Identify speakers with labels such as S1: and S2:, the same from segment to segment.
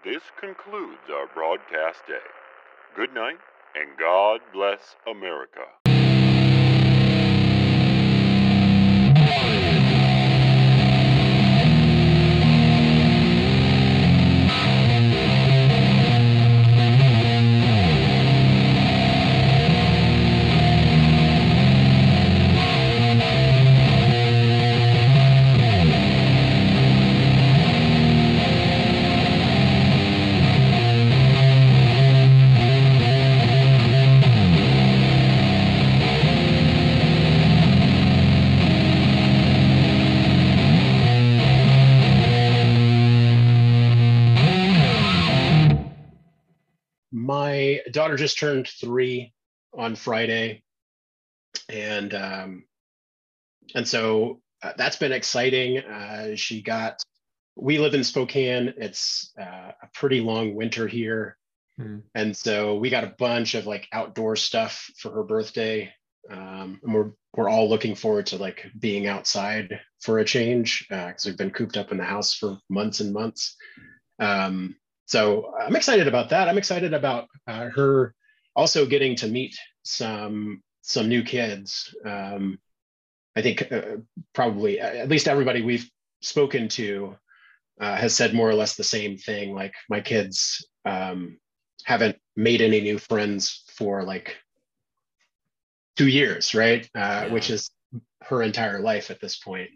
S1: This concludes our broadcast day. Good night, and God bless America.
S2: My daughter just turned 3 on Friday, and that's been exciting. We live in Spokane. It's a pretty long winter here, and so we got a bunch of like outdoor stuff for her birthday, and we're all looking forward to like being outside for a change because we've been cooped up in the house for months and months. So I'm excited about that. I'm excited about her also getting to meet some new kids. I think probably at least everybody we've spoken to has said more or less the same thing. Like my kids haven't made any new friends for like 2 years, right? Which is her entire life at this point.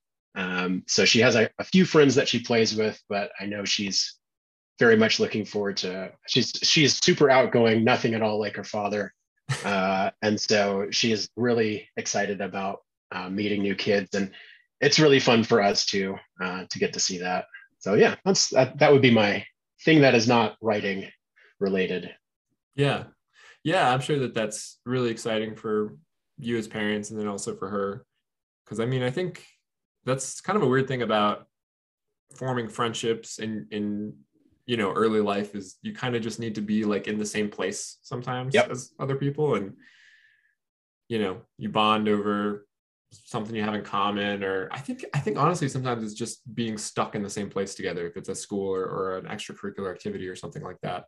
S2: So she has a few friends that she plays with, but I know she's very much looking forward to. She's super outgoing, nothing at all like her father, and so she is really excited about meeting new kids, and it's really fun for us to get to see that. So yeah, that would be my thing that is not writing related.
S3: Yeah, I'm sure that's really exciting for you as parents, and then also for her, because I mean, I think that's kind of a weird thing about forming friendships in early life is you kind of just need to be like in the same place sometimes as other people, and you bond over something you have in common. Or I think honestly sometimes it's just being stuck in the same place together, if it's a school or an extracurricular activity or something like that.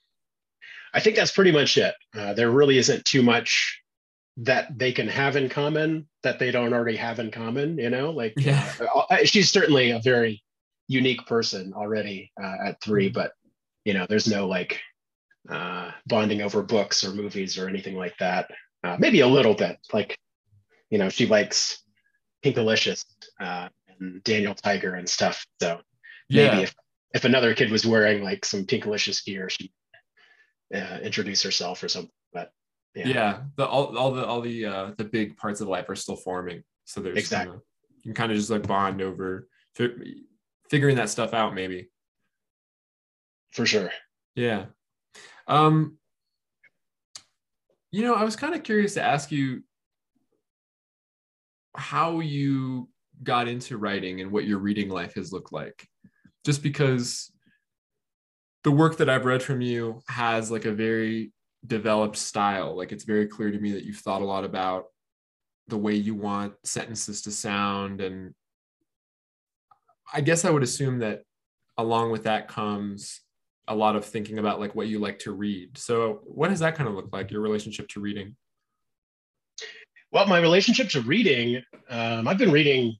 S2: I think that's pretty much it. There really isn't too much that they can have in common that they don't already have in common, she's certainly a very unique person already at 3, but there's no like bonding over books or movies or anything like that. Maybe a little bit, like she likes Pinkalicious and Daniel Tiger and stuff. So maybe if another kid was wearing like some Pinkalicious gear, she'd introduce herself or something. But
S3: all the big parts of life are still forming, so there's exactly you can kind of just like bond over figuring that stuff out, maybe.
S2: For sure.
S3: Yeah. I was kind of curious to ask you how you got into writing and what your reading life has looked like, just because the work that I've read from you has like a very developed style. Like it's very clear to me that you've thought a lot about the way you want sentences to sound, and I guess I would assume that along with that comes a lot of thinking about like what you like to read. So what does that kind of look like, your relationship to reading?
S2: Well, my relationship to reading, I've been reading,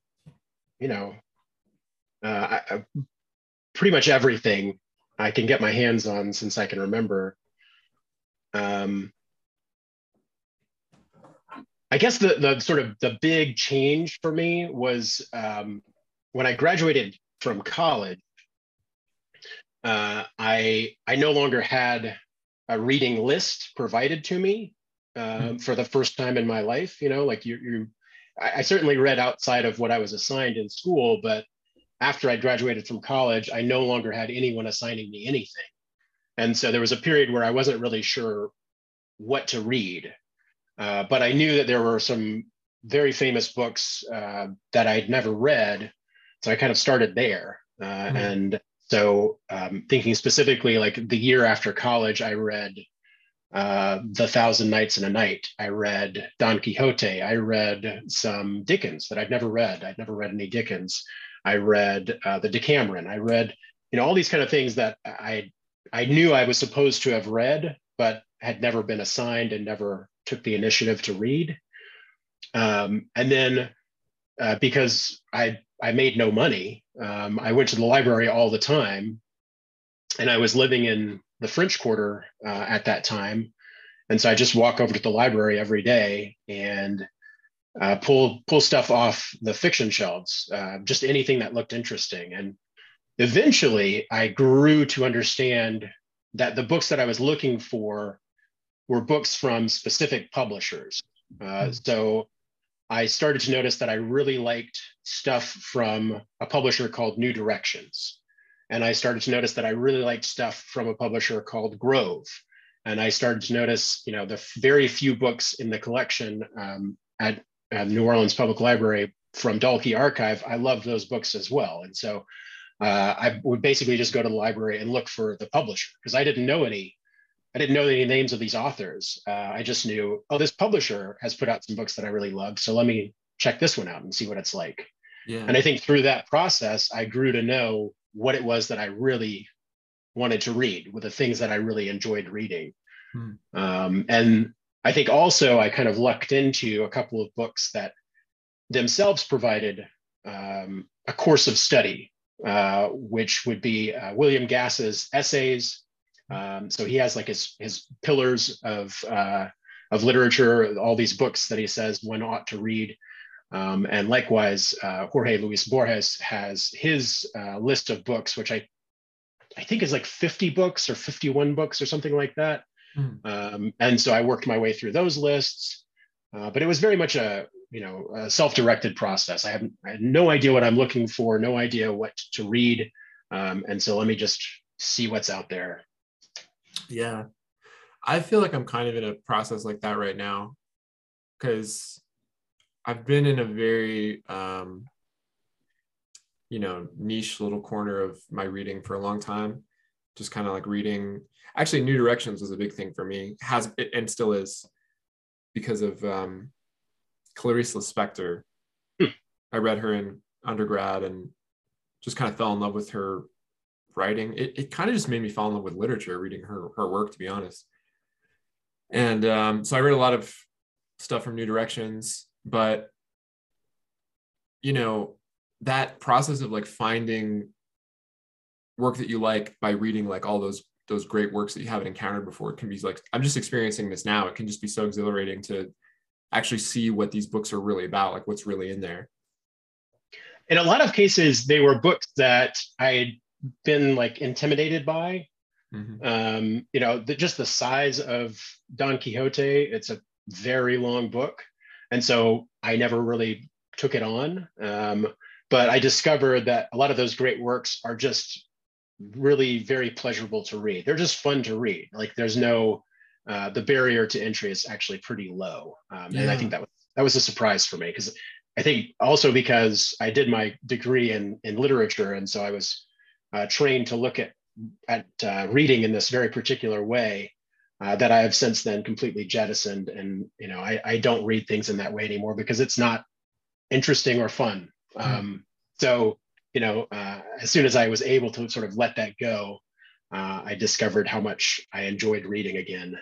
S2: pretty much everything I can get my hands on since I can remember. I guess the sort of the big change for me was when I graduated from college. I no longer had a reading list provided to me for the first time in my life. I certainly read outside of what I was assigned in school, but after I graduated from college, I no longer had anyone assigning me anything. And so there was a period where I wasn't really sure what to read, but I knew that there were some very famous books that I'd never read. So I kind of started there. And so thinking specifically, like the year after college, I read The Thousand Nights and a Night. I read Don Quixote. I read some Dickens that I'd never read. I'd never read any Dickens. I read the Decameron. I read all these kind of things that I knew I was supposed to have read, but had never been assigned and never took the initiative to read. And then because I made no money, I went to the library all the time, and I was living in the French Quarter at that time. And so I just walk over to the library every day and pull stuff off the fiction shelves, just anything that looked interesting. And eventually I grew to understand that the books that I was looking for were books from specific publishers. So I started to notice that I really liked stuff from a publisher called New Directions. And I started to notice that I really liked stuff from a publisher called Grove. And I started to notice, the very few books in the collection at New Orleans Public Library from Dalkey Archive. I loved those books as well. And so I would basically just go to the library and look for the publisher, because I didn't know any names of these authors. I just knew, this publisher has put out some books that I really loved, so let me check this one out and see what it's like.
S3: Yeah.
S2: And I think through that process, I grew to know what it was that I really wanted to read, with the things that I really enjoyed reading. And I think also I kind of lucked into a couple of books that themselves provided a course of study, which would be William Gass's essays. So he has like his pillars of literature, all these books that he says one ought to read. And likewise, Jorge Luis Borges has his list of books, which I think is like 50 books or 51 books or something like that. And so I worked my way through those lists, but it was very much a self-directed process. I had no idea what I'm looking for, no idea what to read. And so let me just see what's out there.
S3: Yeah. I feel like I'm kind of in a process like that right now, because I've been in a very, niche little corner of my reading for a long time. Just kind of like reading. Actually, New Directions was a big thing for me, and still is, because of Clarice Lispector. I read her in undergrad and just kind of fell in love with her writing. It kind of just made me fall in love with literature, reading her work, to be honest. And so I read a lot of stuff from New Directions, but that process of like finding work that you like by reading like all those great works that you haven't encountered before, can be like, I'm just experiencing this now. It can just be so exhilarating to actually see what these books are really about, like what's really in there.
S2: In a lot of cases, they were books that I had been like intimidated by. Just the size of Don Quixote, it's a very long book. And so I never really took it on. But I discovered that a lot of those great works are just really very pleasurable to read. They're just fun to read. Like there's no, the barrier to entry is actually pretty low. And I think that was a surprise for me, because I think also because I did my degree in literature. And so I was trained to look at reading in this very particular way that I have since then completely jettisoned. And, I don't read things in that way anymore because it's not interesting or fun. So, as soon as I was able to sort of let that go, I discovered how much I enjoyed reading again.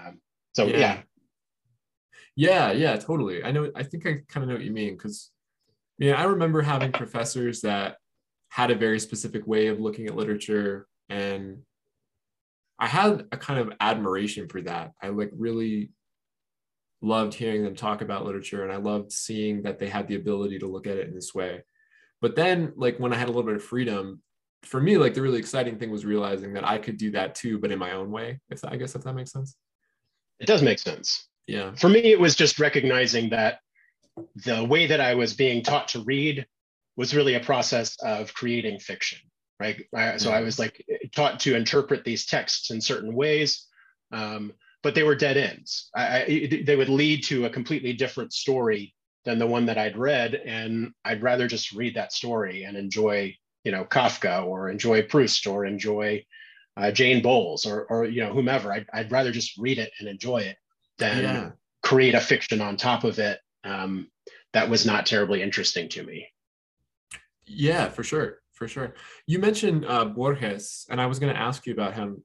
S3: Yeah, totally. I think I kind of know what you mean, because I remember having professors that had a very specific way of looking at literature, and I had a kind of admiration for that. I like really loved hearing them talk about literature, and I loved seeing that they had the ability to look at it in this way. But then like when I had a little bit of freedom, for me, like the really exciting thing was realizing that I could do that too, but in my own way, if that makes sense.
S2: It does make sense.
S3: Yeah.
S2: For me, it was just recognizing that the way that I was being taught to read was really a process of creating fiction, right? So I was like taught to interpret these texts in certain ways, but they were dead ends. They would lead to a completely different story than the one that I'd read, and I'd rather just read that story and enjoy, Kafka, or enjoy Proust, or enjoy Jane Bowles, or whomever. I'd rather just read it and enjoy it than create a fiction on top of it that was not terribly interesting to me.
S3: Yeah, for sure. For sure. You mentioned Borges, and I was going to ask you about him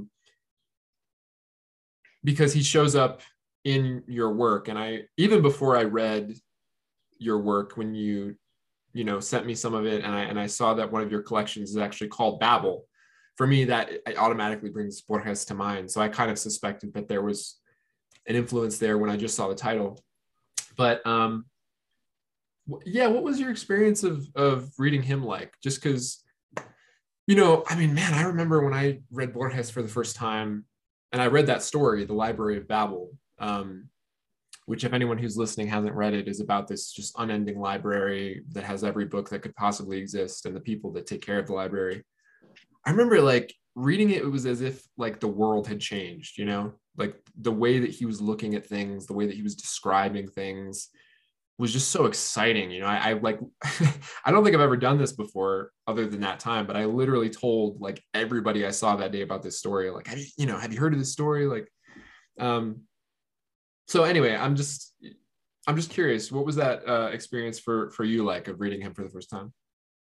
S3: because he shows up in your work. And I, even before I read your work, when you sent me some of it, and I saw that one of your collections is actually called Babel. For me, that it automatically brings Borges to mind. So I kind of suspected that there was an influence there when I just saw the title. But yeah, what was your experience of reading him like? Just because, I mean, man, I remember when I read Borges for the first time, and I read that story, The Library of Babel, which, if anyone who's listening hasn't read it, is about this just unending library that has every book that could possibly exist and the people that take care of the library. I remember like reading it, it was as if like the world had changed, like the way that he was looking at things, the way that he was describing things was just so exciting. I like, I don't think I've ever done this before other than that time, but I literally told like everybody I saw that day about this story. Like, have you heard of this story? Like, so anyway, I'm just curious, what was that experience for you like of reading him for the first time?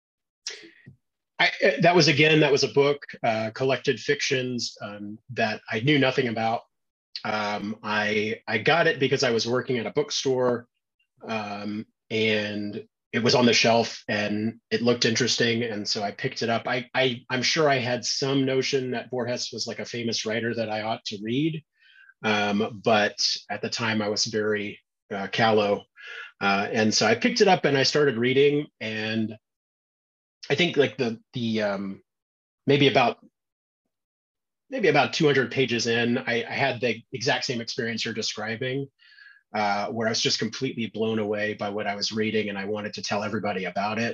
S2: That was a book, Collected Fictions, that I knew nothing about. I got it because I was working at a bookstore, and it was on the shelf and it looked interesting, and so I picked it up. I'm sure I had some notion that Borges was like a famous writer that I ought to read, but at the time I was very callow, and so I picked it up and I started reading, and I think like the maybe about 200 pages in, I had the exact same experience you're describing, where I was just completely blown away by what I was reading, and I wanted to tell everybody about it.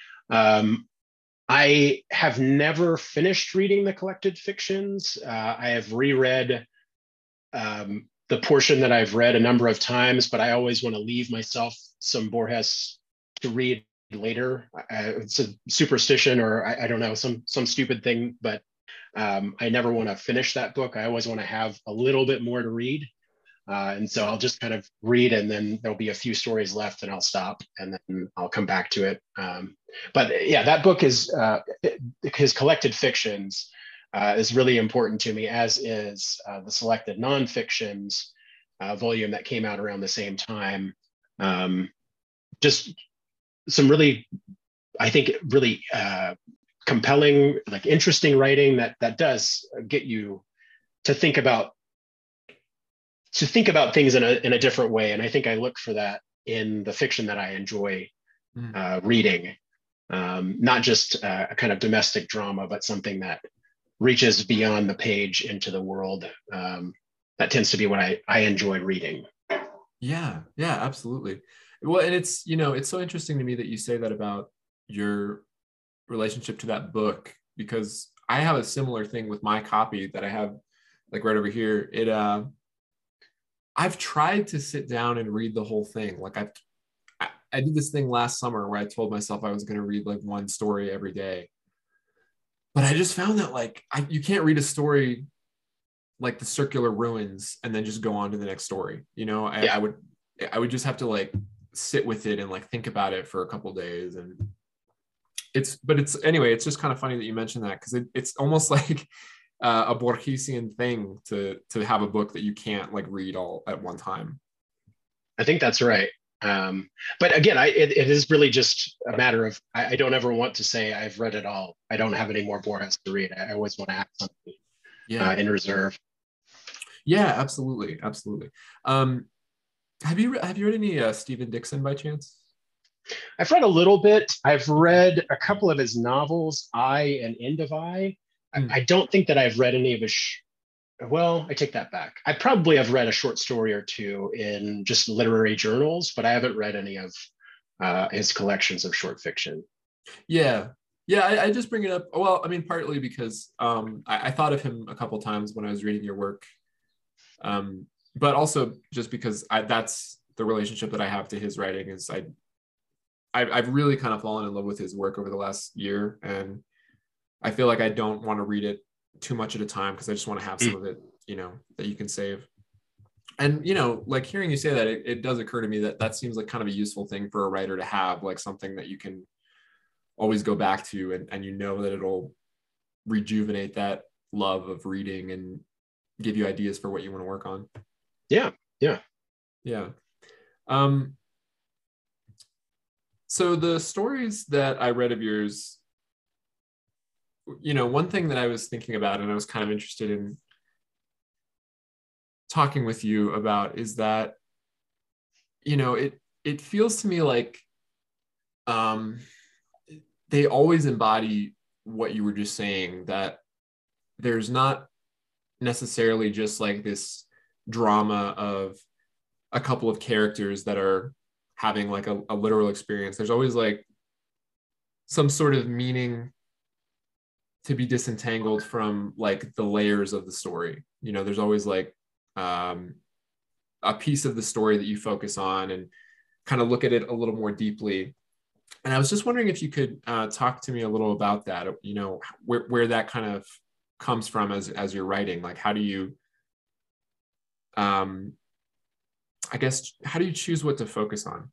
S2: I have never finished reading the Collected Fictions. I have reread the portion that I've read a number of times, but I always want to leave myself some Borges to read later. It's a superstition, or I don't know, some stupid thing, but I never want to finish that book. I always want to have a little bit more to read. And so I'll just kind of read, and then there'll be a few stories left and I'll stop and then I'll come back to it. But yeah, that book is his Collected Fictions is really important to me, as is the Selected Nonfictions volume that came out around the same time. Just some really, I think, really compelling, like interesting writing that does get you to think about things in a different way. And I think I look for that in the fiction that I enjoy reading, not just a kind of domestic drama, but something that reaches beyond the page into the world. That tends to be what I enjoy reading.
S3: Yeah, absolutely. Well, and it's, it's so interesting to me that you say that about your relationship to that book, because I have a similar thing with my copy that I have like right over here. I've tried to sit down and read the whole thing. Like I did this thing last summer where I told myself I was going to read like one story every day. But I just found that like you can't read a story like The Circular Ruins and then just go on to the next story. I would just have to like sit with it and like think about it for a couple of days. And it's just kind of funny that you mentioned that, because it's almost like a Borgesian thing to have a book that you can't like read all at one time.
S2: I think that's right. But again, it is really just a matter of, I don't ever want to say I've read it all. I don't have any more Borges to read. I always want to have something in reserve.
S3: Yeah, absolutely. Have you read any Stephen Dixon by chance?
S2: I've read a little bit. I've read a couple of his novels, I and End of I. I don't think that I've read any of his, well, I take that back. I probably have read a short story or two in just literary journals, but I haven't read any of his collections of short fiction.
S3: Yeah, I just bring it up. Well, I mean, partly because I thought of him a couple times when I was reading your work, but also just because that's the relationship that I have to his writing. Is I've really kind of fallen in love with his work over the last year, and I feel like I don't want to read it too much at a time because I just want to have some of it, that you can save. And, like hearing you say that, it does occur to me that seems like kind of a useful thing for a writer to have, like something that you can always go back to, and you know that it'll rejuvenate that love of reading and give you ideas for what you want to work on.
S2: Yeah.
S3: So the stories that I read of yours, one thing that I was thinking about and I was kind of interested in talking with you about is that, it feels to me like they always embody what you were just saying, that there's not necessarily just like this drama of a couple of characters that are having like a literal experience. There's always like some sort of meaning to be disentangled from like the layers of the story. There's always like a piece of the story that you focus on and kind of look at it a little more deeply. And I was just wondering if you could talk to me a little about that, where that kind of comes from as you're writing. Like, how do you, I guess, how do you choose what to focus on?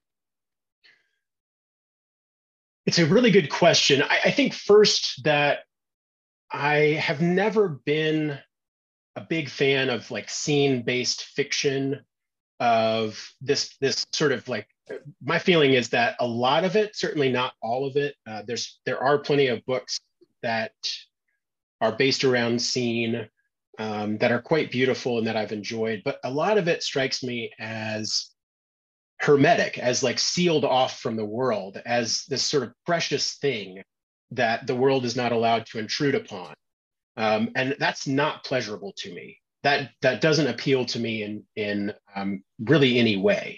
S2: It's a really good question. I think first that I have never been a big fan of like scene-based fiction, of this sort of like, my feeling is that a lot of it, certainly not all of it, there are plenty of books that are based around scene, that are quite beautiful and that I've enjoyed, but a lot of it strikes me as hermetic, as like sealed off from the world, as this sort of precious thing that the world is not allowed to intrude upon. And that's not pleasurable to me. That doesn't appeal to me in really any way.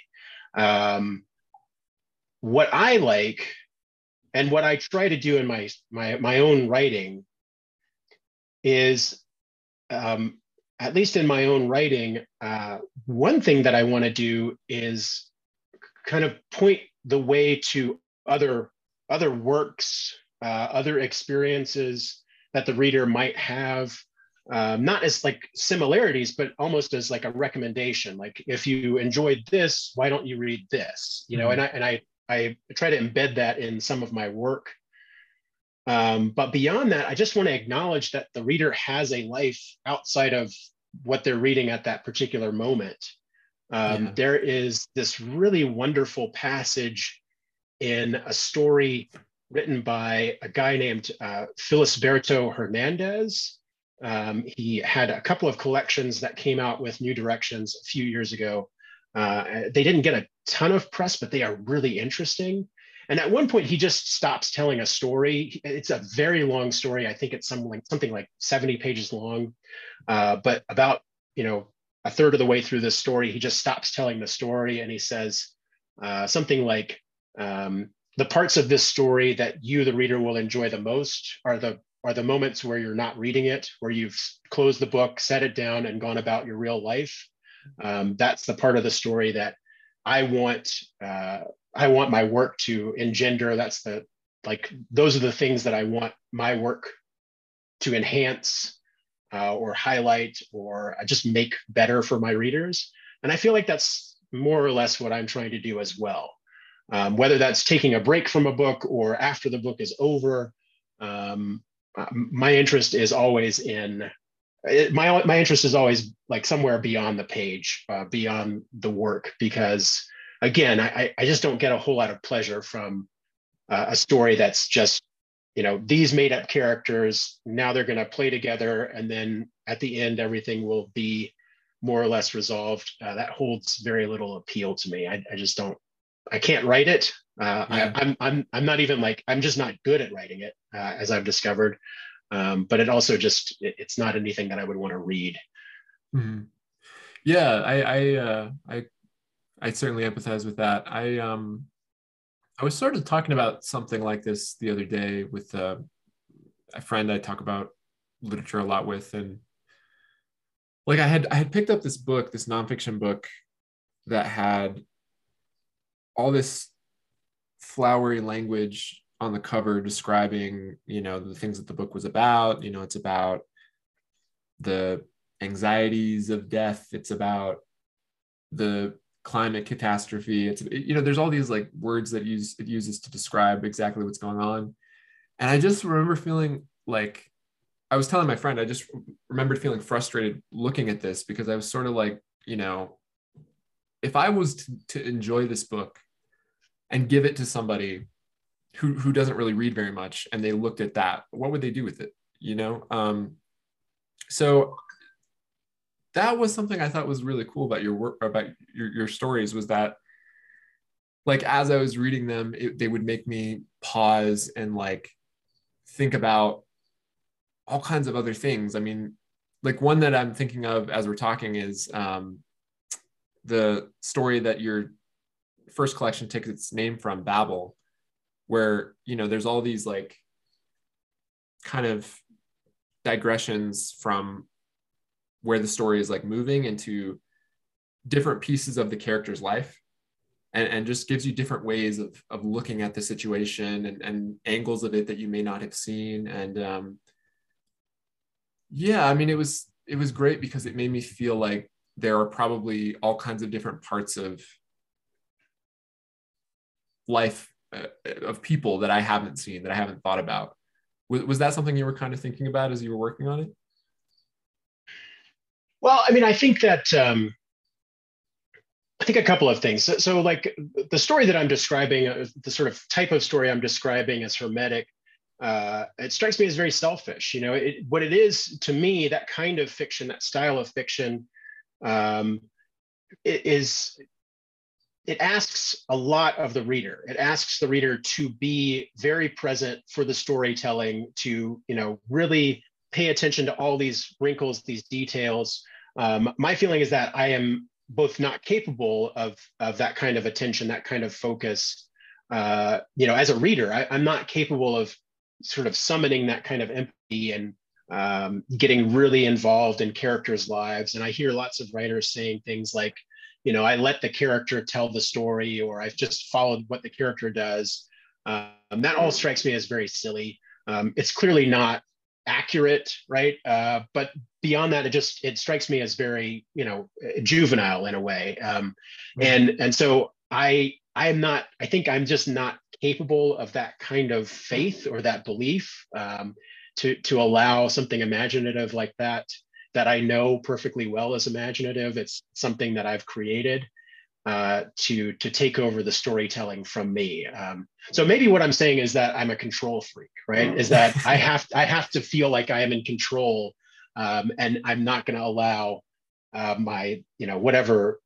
S2: What I like, and what I try to do in my own writing, is, at least in my own writing, one thing that I want to do is kind of point the way to other works, other experiences that the reader might have, not as like similarities, but almost as like a recommendation. Like, if you enjoyed this, why don't you read this? And I try to embed that in some of my work. But beyond that, I just want to acknowledge that the reader has a life outside of what they're reading at that particular moment. There is this really wonderful passage in a story written by a guy named Felisberto Hernandez. He had a couple of collections that came out with New Directions a few years ago. They didn't get a ton of press, but they are really interesting. And at one point, he just stops telling a story. It's a very long story. I think it's something like 70 pages long. But about, a third of the way through this story, he just stops telling the story, and he says something like, the parts of this story that you, the reader, will enjoy the most are the moments where you're not reading it, where you've closed the book, set it down, and gone about your real life. That's the part of the story that I want my work to engender. Those are the things that I want my work to enhance, or highlight, or just make better for my readers. And I feel like that's more or less what I'm trying to do as well. Whether that's taking a break from a book or after the book is over, my interest is always my interest is always like somewhere beyond the page, beyond the work, because again, I just don't get a whole lot of pleasure from a story that's just, these made up characters, now they're going to play together, and then at the end, everything will be more or less resolved. That holds very little appeal to me. I just don't. I can't write it. I'm not even like, I'm just not good at writing it, as I've discovered. But it also just, it's not anything that I would want to read.
S3: Mm-hmm. Yeah, I certainly empathize with that. I was sort of talking about something like this the other day with a friend I talk about literature a lot with, and like I had picked up this book, this nonfiction book that had all this flowery language on the cover describing, the things that the book was about. It's about the anxieties of death. It's about the climate catastrophe. There's all these like words that it uses to describe exactly what's going on. And I just remember feeling like, I was telling my friend, I just remembered feeling frustrated looking at this, because I was sort of like, if I was to enjoy this book and give it to somebody who doesn't really read very much, and they looked at that, what would they do with it? So that was something I thought was really cool about your work, about your stories, was that like, as I was reading them, they would make me pause and like think about all kinds of other things. I mean, like one that I'm thinking of as we're talking is the story that your first collection takes its name from, Babel, where, there's all these like kind of digressions from where the story is like moving into different pieces of the character's life, and just gives you different ways of looking at the situation, and angles of it that you may not have seen. And yeah, I mean, it was great, because it made me feel like there are probably all kinds of different parts of life, of people that I haven't seen, that I haven't thought about. Was that something you were kind of thinking about as you were working on it?
S2: Well, I mean, I think that I think a couple of things. So like the story that I'm describing, the sort of type of story I'm describing as hermetic, it strikes me as very selfish. What it is to me, that kind of fiction, that style of fiction, it asks a lot of the reader. It asks the reader to be very present for the storytelling, to really pay attention to all these wrinkles, these details. My feeling is that I am both not capable of that kind of attention, that kind of focus. As a reader, I'm not capable of sort of summoning that kind of empathy and getting really involved in characters' lives. And I hear lots of writers saying things like, I let the character tell the story, or I've just followed what the character does. That all strikes me as very silly. It's clearly not accurate, right? But beyond that, it strikes me as very, juvenile in a way. And so I think I'm just not capable of that kind of faith or that belief, to allow something imaginative like that I know perfectly well is imaginative. It's something that I've created, to take over the storytelling from me. So maybe what I'm saying is that I'm a control freak, right? Is that I have to feel like I am in control, and I'm not going to allow my whatever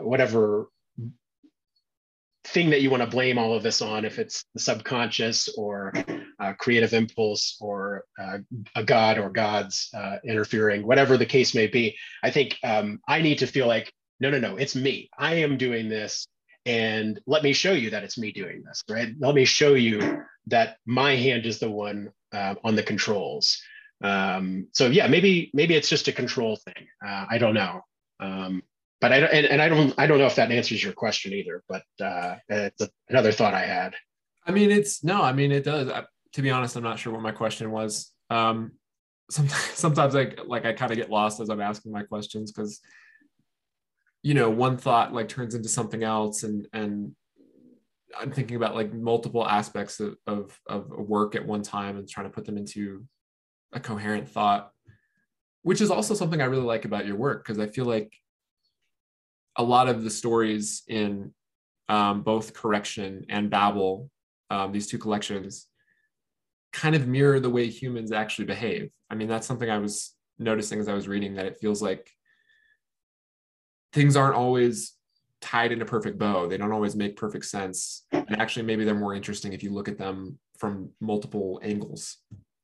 S2: thing that you want to blame all of this on, if it's the subconscious or creative impulse or a god or gods interfering, whatever the case may be. I think I need to feel like, no, it's me. I am doing this, and let me show you that it's me doing this, right? Let me show you that my hand is the one on the controls. So yeah, maybe it's just a control thing. I don't know. But I don't know if that answers your question either. But it's another thought I had.
S3: I mean, it does. To be honest, I'm not sure what my question was. Sometimes I kind of get lost as I'm asking my questions, because one thought like turns into something else, and I'm thinking about like multiple aspects of a work at one time and trying to put them into a coherent thought, which is also something I really like about your work, because I feel like a lot of the stories in both Correction and Babel, these two collections, kind of mirror the way humans actually behave. I mean, that's something I was noticing as I was reading, that it feels like things aren't always tied in a perfect bow. They don't always make perfect sense. And actually, maybe they're more interesting if you look at them from multiple angles.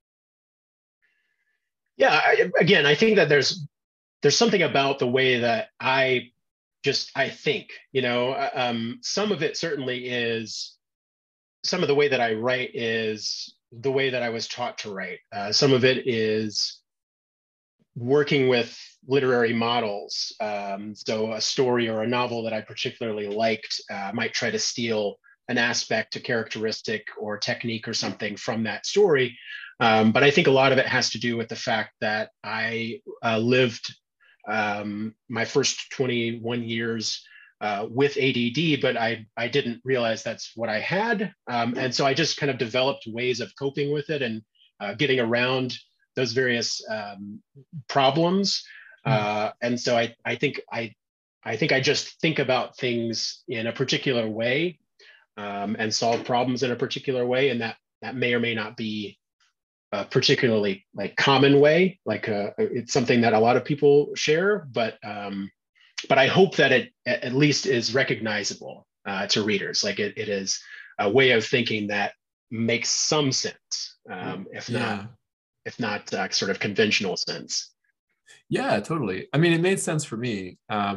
S2: Yeah, again, I think that there's something about the way that I think, some of it certainly is, some of the way that I write is the way that I was taught to write. Some of it is working with literary models. So a story or a novel that I particularly liked might try to steal an aspect, a characteristic or technique or something from that story. But I think a lot of it has to do with the fact that I lived my first 21 years with ADD, but I didn't realize that's what I had. And so I just kind of developed ways of coping with it and getting around those various problems. And so I think I just think about things in a particular way, and solve problems in a particular way, and that may or may not be a particularly like common way. Like it's something that a lot of people share, but I hope that it at least is recognizable to readers. Like it is a way of thinking that makes some sense, if not sort of conventional sense.
S3: Yeah, totally. I mean, it made sense for me.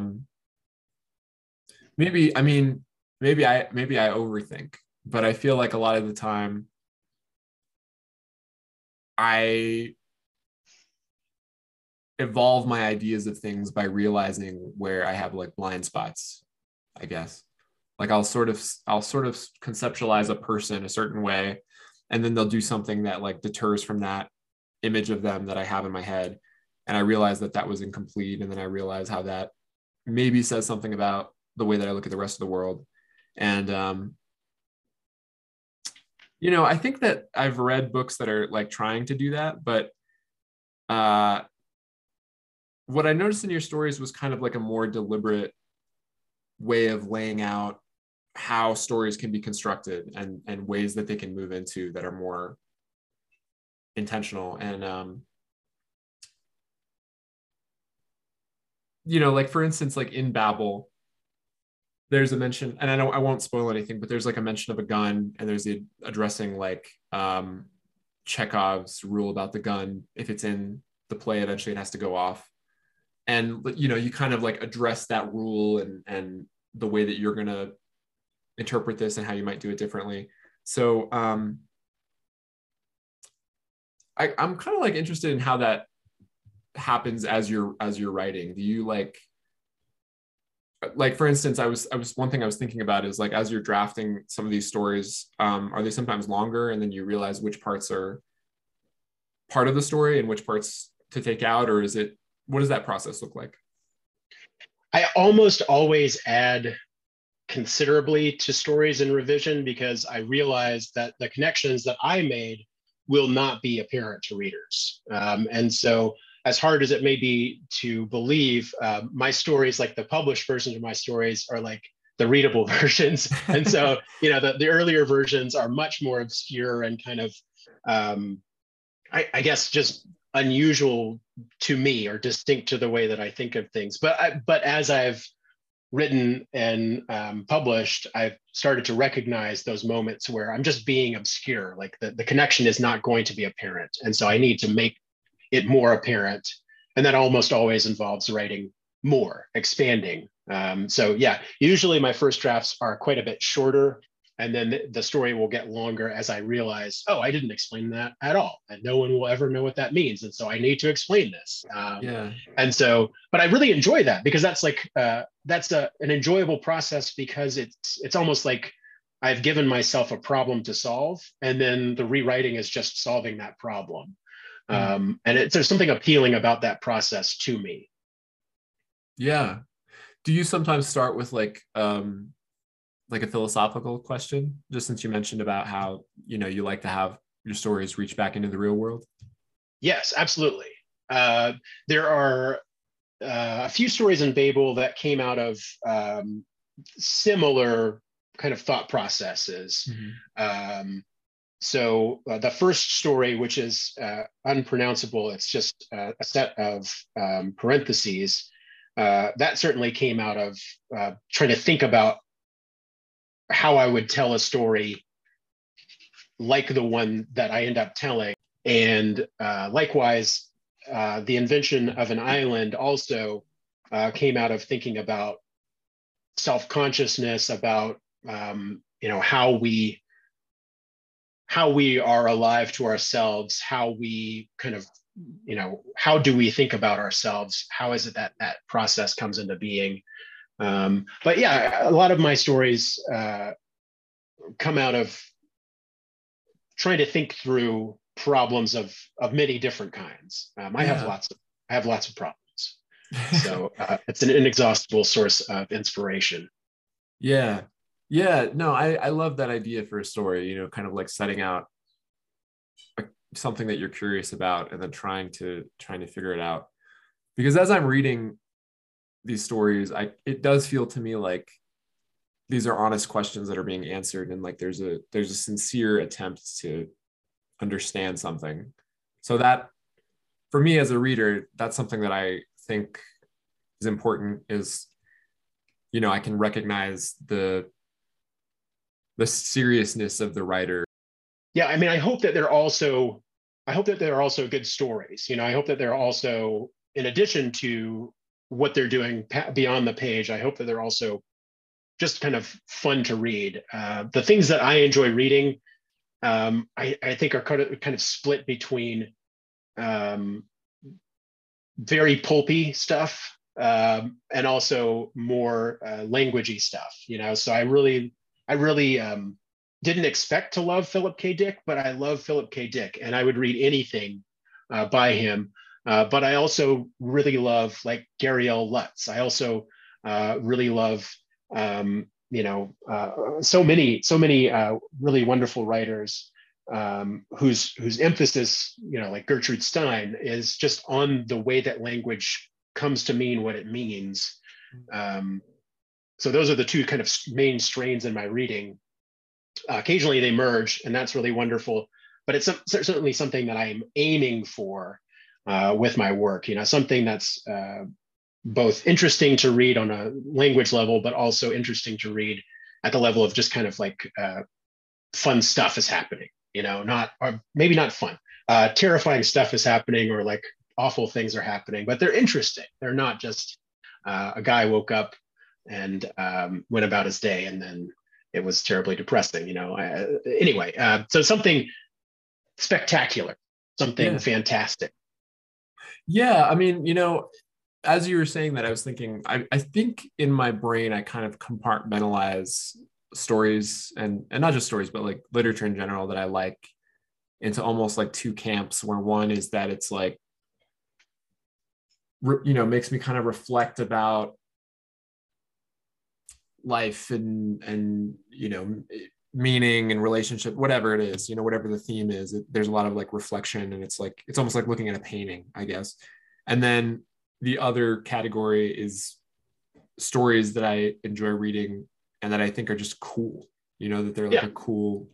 S3: Maybe I overthink, but I feel like a lot of the time I evolve my ideas of things by realizing where I have like blind spots, I guess. Like I'll sort of conceptualize a person a certain way, and then they'll do something that like deters from that image of them that I have in my head. And I realize that was incomplete. And then I realize how that maybe says something about the way that I look at the rest of the world. And, I think that I've read books that are like trying to do that, but what I noticed in your stories was kind of like a more deliberate way of laying out how stories can be constructed and ways that they can move into that are more intentional. And, like for instance, like in Babel, there's a mention, and I won't spoil anything, but there's like a mention of a gun, and there's the addressing like Chekhov's rule about the gun. If it's in the play, eventually it has to go off. And you kind of like address that rule and the way that you're going to interpret this and how you might do it differently. So I'm kind of like interested in how that happens as you're writing. Do you like for instance, I was one thing I was thinking about is like, as you're drafting some of these stories, are they sometimes longer and then you realize which parts are part of the story and which parts to take out? Or what does that process look like?
S2: I almost always add considerably to stories in revision, because I realize that the connections that I made will not be apparent to readers. And so as hard as it may be to believe, my stories, like the published versions of my stories, are like the readable versions. And so, the earlier versions are much more obscure and kind of, I guess, just unusual to me or distinct to the way that I think of things. But as I've written and published, I've started to recognize those moments where I'm just being obscure, like the connection is not going to be apparent. And so I need to make it more apparent. And that almost always involves writing more, expanding. So yeah, usually my first drafts are quite a bit shorter, and then the story will get longer as I realize, oh, I didn't explain that at all, and no one will ever know what that means. And so I need to explain this. And so, but I really enjoy that, because that's like, that's an enjoyable process, because it's almost like I've given myself a problem to solve, and then the rewriting is just solving that problem. And there's something appealing about that process to me.
S3: Yeah. Do you sometimes start with like a philosophical question, just since you mentioned about how, you like to have your stories reach back into the real world?
S2: Yes, absolutely. There are a few stories in Babel that came out of similar kind of thought processes. So the first story, which is unpronounceable, it's just a set of parentheses, that certainly came out of trying to think about how I would tell a story like the one that I end up telling. And likewise, the invention of an island also came out of thinking about self-consciousness, about how we are alive to ourselves, how we kind of, how do we think about ourselves? How is it that process comes into being? But yeah, a lot of my stories come out of trying to think through problems of many different kinds. I have lots of problems. So it's an inexhaustible source of inspiration.
S3: Yeah. Yeah. No, I love that idea for a story, you know, kind of like setting out something that you're curious about and then trying to figure it out. Because as I'm reading these stories, it does feel to me like these are honest questions that are being answered, and like there's a sincere attempt to understand something. So that for me as a reader, that's something that I think is important, is, you know, I can recognize the seriousness of the writer.
S2: Yeah, I mean, I hope that they're also good stories. You know, I hope that they're also, in addition to what they're doing beyond the page, I hope that they're also just kind of fun to read. The things that I enjoy reading, I think are kind of split between um, very pulpy stuff, and also more languagey stuff. You know, so I really didn't expect to love Philip K. Dick, but I love Philip K. Dick, and I would read anything by him. But I also really love like Gary L. Lutz. I also really love so many really wonderful writers whose emphasis, you know, like Gertrude Stein, is just on the way that language comes to mean what it means. Um, so those are the two kind of main strains in my reading. Occasionally they merge, and that's really wonderful. But it's certainly something that I'm aiming for with my work. You know, something that's both interesting to read on a language level, but also interesting to read at the level of just kind of like fun stuff is happening. You know, not, or maybe not fun. Terrifying stuff is happening, or like awful things are happening, but they're interesting. They're not just a guy woke up and went about his day, and then it was terribly depressing. You know, anyway, so something spectacular, something
S3: Yeah.
S2: fantastic.
S3: Yeah. I mean, you know, as you were saying that, I was thinking, I think in my brain, I kind of compartmentalize stories, and not just stories, but like literature in general that I like, into almost like two camps, where one is that it's like, you know, makes me kind of reflect about life and you know, meaning and relationship, whatever it is, you know, whatever the theme is, there's a lot of like reflection, and it's like it's almost like looking at a painting, I guess. And then the other category is stories that I enjoy reading and that I think are just cool, you know, that they're like
S2: Yeah,
S3: a cool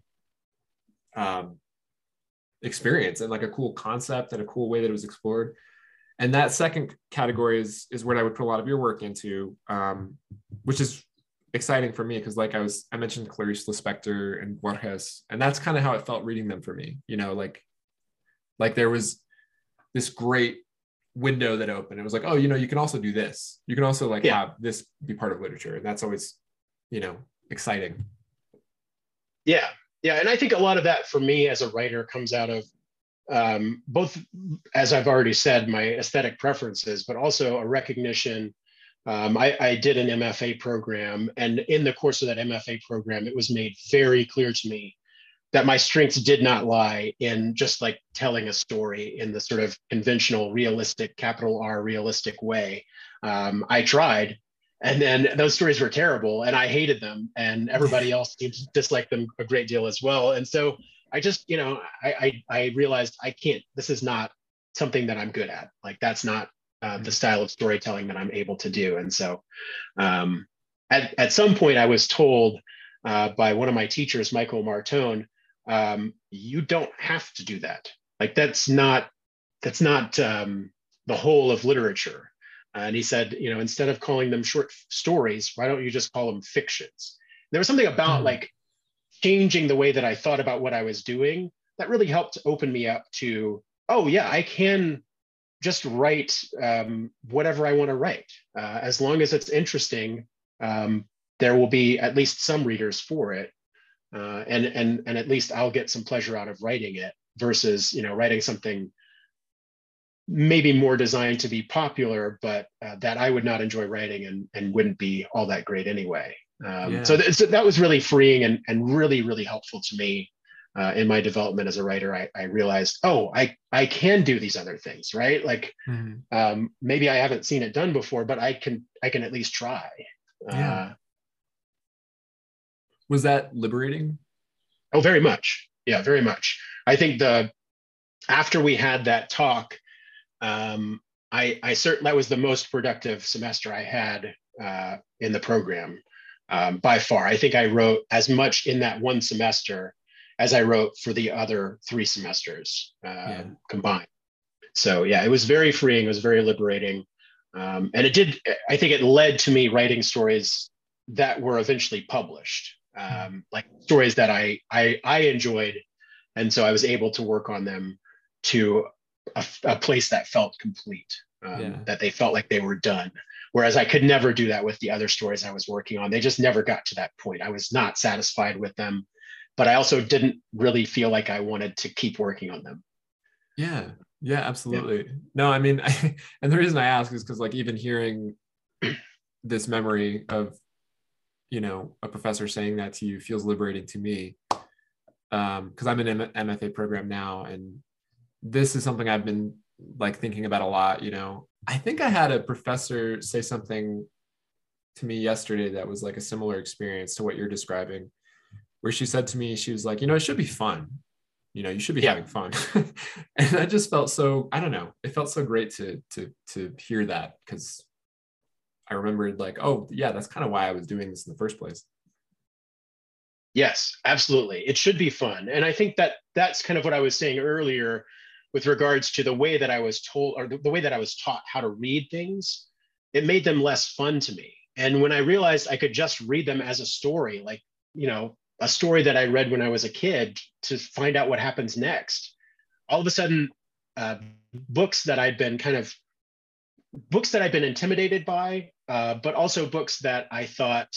S3: um, experience and like a cool concept and a cool way that it was explored. And that second category is what I would put a lot of your work into, which is exciting for me because, like I mentioned Clarice Lispector and Borges, and that's kind of how it felt reading them for me. You know, like there was this great window that opened. It was like, oh, you know, you can also do this. You can also like
S2: yeah.
S3: have this be part of literature, and that's always, you know, exciting.
S2: Yeah, yeah, and I think a lot of that for me as a writer comes out of both, as I've already said, my aesthetic preferences, but also a recognition. I did an MFA program, and in the course of that MFA program, it was made very clear to me that my strengths did not lie in just like telling a story in the sort of conventional, realistic, capital R realistic way. I tried, and then those stories were terrible, and I hated them, and everybody else seemed to dislike them a great deal as well. And so I just, you know, I realized I can't. This is not something that I'm good at. Like that's not the style of storytelling that I'm able to do. And so um, at some point, I was told by one of my teachers, Michael Martone, you don't have to do that. Like that's not the whole of literature. And he said, you know, instead of calling them short stories, why don't you just call them fictions? There was something about
S3: Mm.
S2: like changing the way that I thought about what I was doing that really helped open me up to, oh yeah, I can just write whatever I want to write, as long as it's interesting. Um, there will be at least some readers for it, and at least I'll get some pleasure out of writing it versus, you know, writing something maybe more designed to be popular, but that I would not enjoy writing and wouldn't be all that great anyway.
S3: Yeah.
S2: So that was really freeing and really, really helpful to me in my development as a writer. I realized, oh, I can do these other things, right? Like
S3: Mhm.
S2: maybe I haven't seen it done before, but I can at least try.
S3: Yeah.
S2: Uh,
S3: Was that liberating?
S2: Oh, very much. Yeah, very much. I think after we had that talk, I certainly, that was the most productive semester I had in the program by far. I think I wrote as much in that one semester as I wrote for the other 3 semesters combined. So yeah, it was very freeing. It was very liberating. And it did, I think it led to me writing stories that were eventually published, like stories that I enjoyed. And so I was able to work on them to a place that felt complete, that they felt like they were done. Whereas I could never do that with the other stories I was working on. They just never got to that point. I was not satisfied with them, but I also didn't really feel like I wanted to keep working on them.
S3: Yeah. Yeah, absolutely. Yeah. No, I mean, and the reason I ask is because like even hearing this memory of, you know, a professor saying that to you feels liberating to me. Because I'm in an MFA program now, and this is something I've been like thinking about a lot. You know, I think I had a professor say something to me yesterday that was like a similar experience to what you're describing, where she said to me, she was like, you know, it should be fun. You know, you should be having fun. And I just felt so, I don't know, it felt so great to hear that, because I remembered like, oh yeah, that's kind of why I was doing this in the first place.
S2: Yes, absolutely. It should be fun. And I think that that's kind of what I was saying earlier with regards to the way that I was told, or the way that I was taught how to read things. It made them less fun to me. And when I realized I could just read them as a story, like, you know, a story that I read when I was a kid to find out what happens next, all of a sudden, books that I'd been intimidated by, but also books that I thought,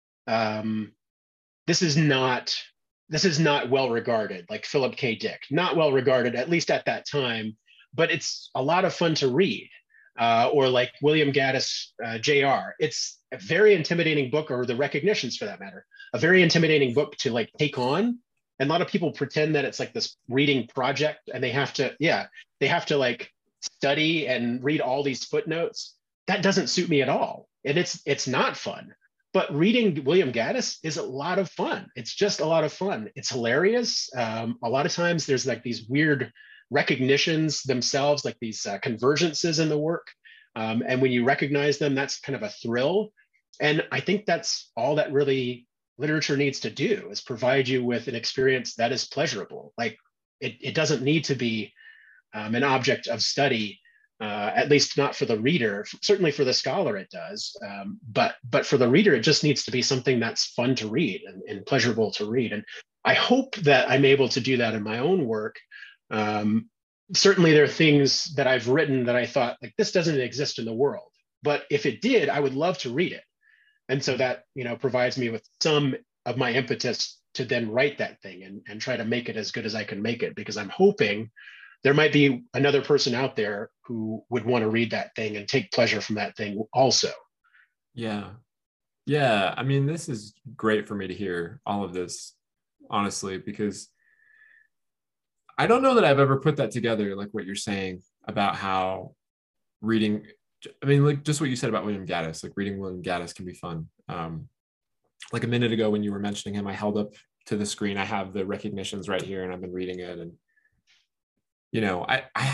S2: this is not well regarded, like Philip K. Dick, not well regarded, at least at that time, but it's a lot of fun to read. Or like William Gaddis, Jr. It's a very intimidating book, or The Recognitions for that matter, a very intimidating book to like take on. And a lot of people pretend that it's like this reading project, and they have to like study and read all these footnotes. That doesn't suit me at all. And it's not fun. But reading William Gaddis is a lot of fun. It's just a lot of fun. It's hilarious. A lot of times there's like these weird recognitions themselves, like these convergences in the work. And when you recognize them, that's kind of a thrill. And I think that's all that really literature needs to do, is provide you with an experience that is pleasurable. Like it doesn't need to be an object of study, at least not for the reader. Certainly for the scholar it does, but for the reader, it just needs to be something that's fun to read and pleasurable to read. And I hope that I'm able to do that in my own work. Certainly there are things that I've written that I thought, like, this doesn't exist in the world, but if it did, I would love to read it. And so that, you know, provides me with some of my impetus to then write that thing and try to make it as good as I can make it, because I'm hoping there might be another person out there who would want to read that thing and take pleasure from that thing also.
S3: Yeah. Yeah. I mean, this is great for me to hear all of this, honestly, because I don't know that I've ever put that together, like what you're saying about how reading, I mean, like just what you said about William Gaddis, like reading William Gaddis can be fun. Like a minute ago when you were mentioning him, I held up to the screen, I have the Recognitions right here, and I've been reading it. And, you know,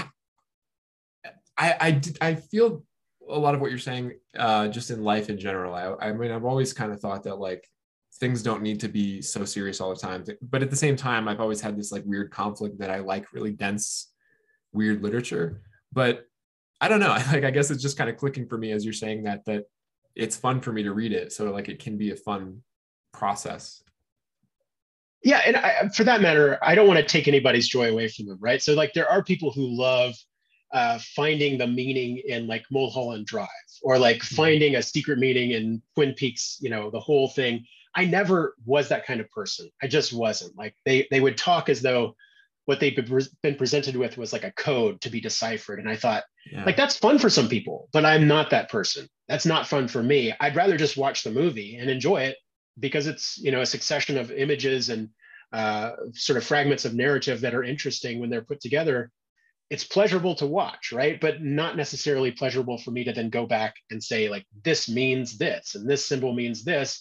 S3: I feel a lot of what you're saying just in life in general. I mean, I've always kind of thought that like things don't need to be so serious all the time, but at the same time, I've always had this like weird conflict that I like really dense, weird literature. But I don't know, like I guess it's just kind of clicking for me as you're saying that it's fun for me to read it, so like it can be a fun process.
S2: Yeah, and for that matter, I don't want to take anybody's joy away from them, right? So like there are people who love finding the meaning in like Mulholland Drive, or like finding a secret meaning in Twin Peaks, you know, the whole thing. I never was that kind of person. I just wasn't. Like they would talk as though what they've been presented with was like a code to be deciphered. And I thought, like, that's fun for some people, but I'm not that person. That's not fun for me. I'd rather just watch the movie and enjoy it, because it's, you know, a succession of images and sort of fragments of narrative that are interesting when they're put together. It's pleasurable to watch, right? But not necessarily pleasurable for me to then go back and say, like, this means this and this symbol means this.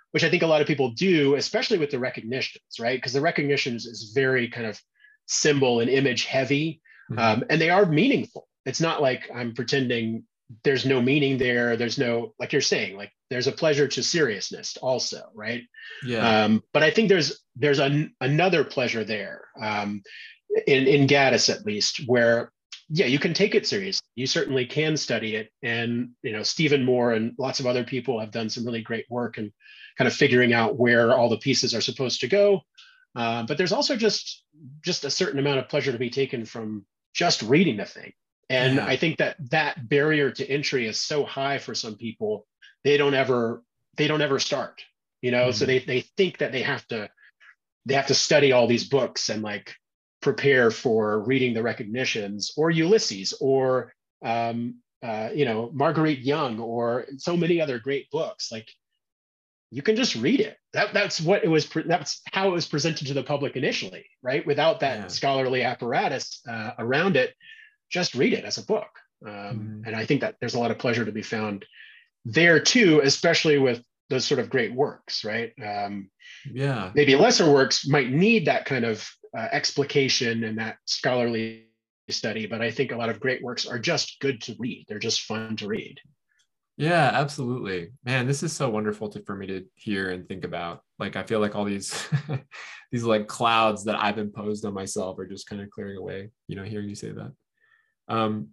S2: which I think a lot of people do, especially with the recognitions, right? Because the recognitions is very kind of symbol and image heavy, and they are meaningful. It's not like I'm pretending there's no meaning there. There's no, like you're saying, like there's a pleasure to seriousness also, right?
S3: Yeah.
S2: But I think there's another pleasure there, in Gaddis at least, where yeah, you can take it seriously. You certainly can study it, and Stephen Moore and lots of other people have done some really great work and kind of figuring out where all the pieces are supposed to go. But there's also just a certain amount of pleasure to be taken from just reading the thing. And I think that barrier to entry is so high for some people, they don't ever start, so they think that they have to study all these books and like prepare for reading the recognitions or Ulysses or Marguerite Young or so many other great books. Like you can just read it. That's how it was presented to the public initially, right? Without that scholarly apparatus around it, just read it as a book. And I think that there's a lot of pleasure to be found there too, especially with those sort of great works, right? Maybe lesser works might need that kind of explication and that scholarly study, but I think a lot of great works are just good to read. They're just fun to read.
S3: Yeah, absolutely. Man, this is so wonderful for me to hear and think about. Like, I feel like all these these like clouds that I've imposed on myself are just kind of clearing away, hearing you say that. And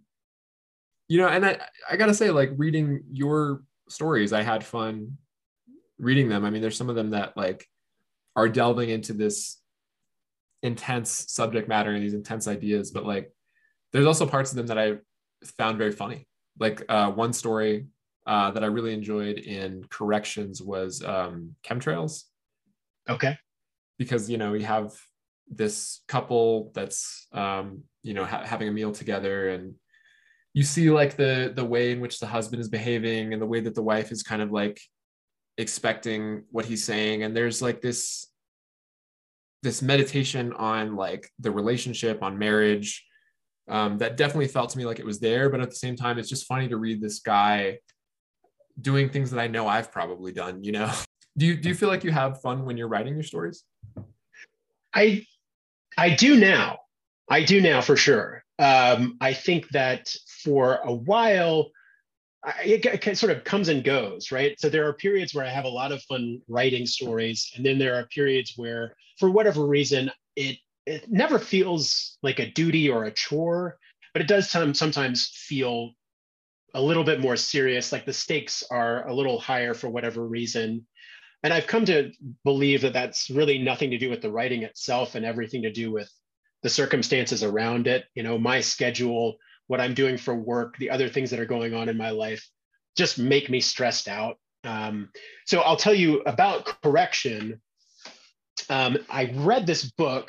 S3: I gotta say, like, reading your stories, I had fun reading them. I mean, there's some of them that like are delving into this intense subject matter and these intense ideas, but like there's also parts of them that I found very funny. Like one story that I really enjoyed in corrections was chemtrails.
S2: Okay.
S3: Because we have this couple that's having a meal together, and you see like the way in which the husband is behaving and the way that the wife is kind of like expecting what he's saying, and there's like this meditation on like the relationship, on marriage, that definitely felt to me like it was there, but at the same time it's just funny to read this guy doing things that I know I've probably done. Do you feel like you have fun when you're writing your stories?
S2: I do now for sure. I think that for a while it sort of comes and goes, right? So there are periods where I have a lot of fun writing stories, and then there are periods where, for whatever reason, it never feels like a duty or a chore, but it does sometimes feel a little bit more serious, like the stakes are a little higher for whatever reason. And I've come to believe that that's really nothing to do with the writing itself and everything to do with the circumstances around it. My schedule, what I'm doing for work, the other things that are going on in my life just make me stressed out. So I'll tell you about correction. I read this book.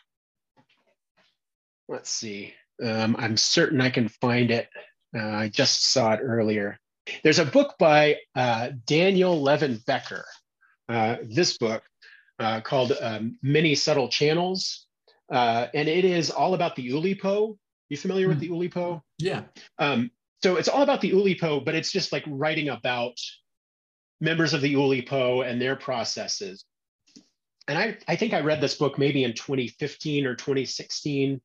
S2: Let's see. I'm certain I can find it. I just saw it earlier. There's a book by Daniel Levin Becker. This book called Many Subtle Channels. And it is all about the Oulipo. You familiar with the Oulipo?
S3: Yeah.
S2: So it's all about the Oulipo, but it's just like writing about members of the Oulipo and their processes. And I think I read this book maybe in 2015 or 2016.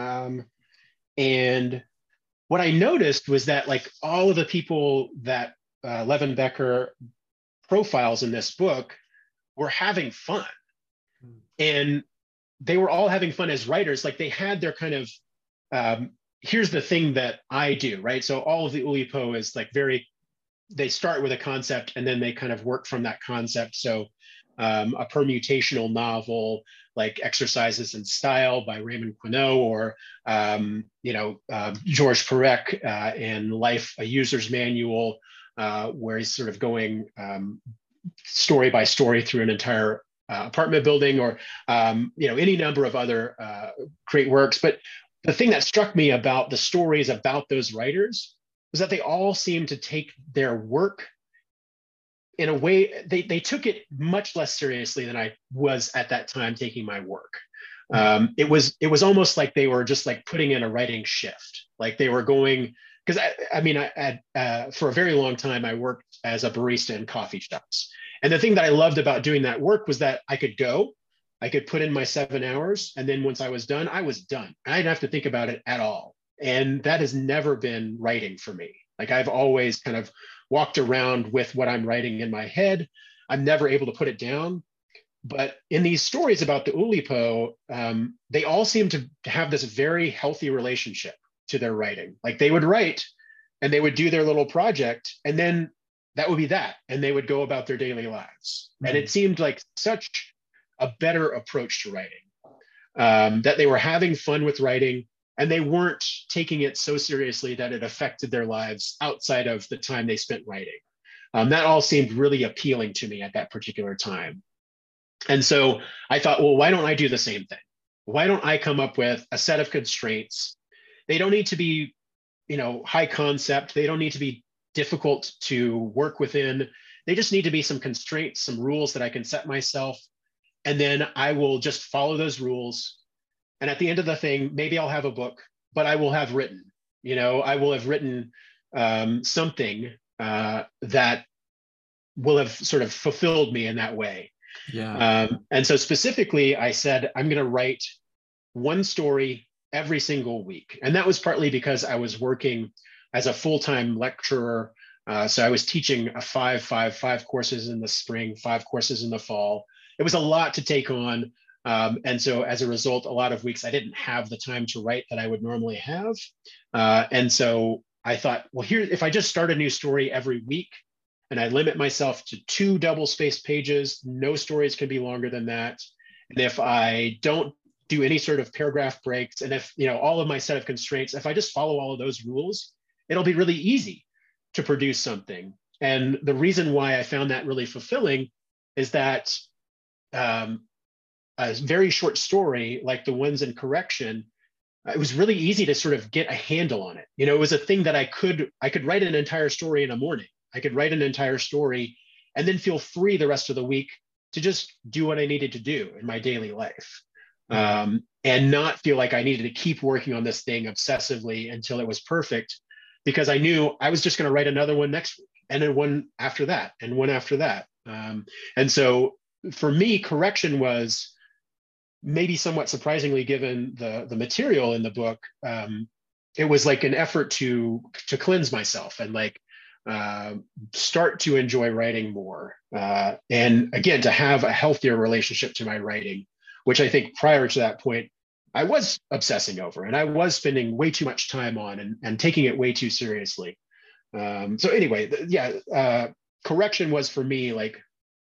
S2: And what I noticed was that like all of the people that Levin Becker profiles in this book were having fun. And they were all having fun as writers. Like they had their kind of, here's the thing that I do, right? So all of the Oulipo is like they start with a concept and then they kind of work from that concept. So a permutational novel like Exercises in Style by Raymond Queneau, or Georges Perec in Life, a User's Manual, where he's sort of going story by story through an entire apartment building, or any number of other great works. But the thing that struck me about the stories about those writers was that they all seemed to take their work in a way, they took it much less seriously than I was at that time taking my work. It was almost like they were just like putting in a writing shift. Like they were going because I mean, for a very long time, I worked as a barista in coffee shops. And the thing that I loved about doing that work was that I could put in my 7 hours. And then once I was done, I was done. I didn't have to think about it at all. And that has never been writing for me. Like I've always kind of walked around with what I'm writing in my head. I'm never able to put it down. But in these stories about the Oulipo, they all seem to have this very healthy relationship to their writing. Like they would write and they would do their little project, and then that would be that. And they would go about their daily lives. Mm-hmm. And it seemed like such a better approach to writing, that they were having fun with writing and they weren't taking it so seriously that it affected their lives outside of the time they spent writing. That all seemed really appealing to me at that particular time. And so I thought, well, why don't I do the same thing? Why don't I come up with a set of constraints? They don't need to be, high concept. They don't need to be difficult to work within. They just need to be some constraints, some rules that I can set myself. And then I will just follow those rules. And at the end of the thing, maybe I'll have a book, but I will have written, I will have written something that will have sort of fulfilled me in that way.
S3: Yeah.
S2: And so specifically, I said, I'm going to write one story every single week. And that was partly because I was working as a full-time lecturer. So I was teaching 5 courses in the spring, 5 courses in the fall. It was a lot to take on. And so as a result, a lot of weeks I didn't have the time to write that I would normally have. And so I thought, well, if I just start a new story every week and I limit myself to 2 double-spaced pages, no stories can be longer than that. And if I don't do any sort of paragraph breaks, and if, all of my set of constraints, if I just follow all of those rules, it'll be really easy to produce something. And the reason why I found that really fulfilling is that a very short story like the ones in Correction, it was really easy to sort of get a handle on it. It was a thing that I could write an entire story in a morning. I could write an entire story and then feel free the rest of the week to just do what I needed to do in my daily life, and not feel like I needed to keep working on this thing obsessively until it was perfect, because I knew I was just going to write another one next week and then one after that and one after that. And so for me, Correction was maybe somewhat surprisingly, given the material in the book, it was like an effort to cleanse myself and start to enjoy writing more. And again, to have a healthier relationship to my writing, which I think prior to that point, I was obsessing over and I was spending way too much time on and taking it way too seriously. So anyway, Correction was for me like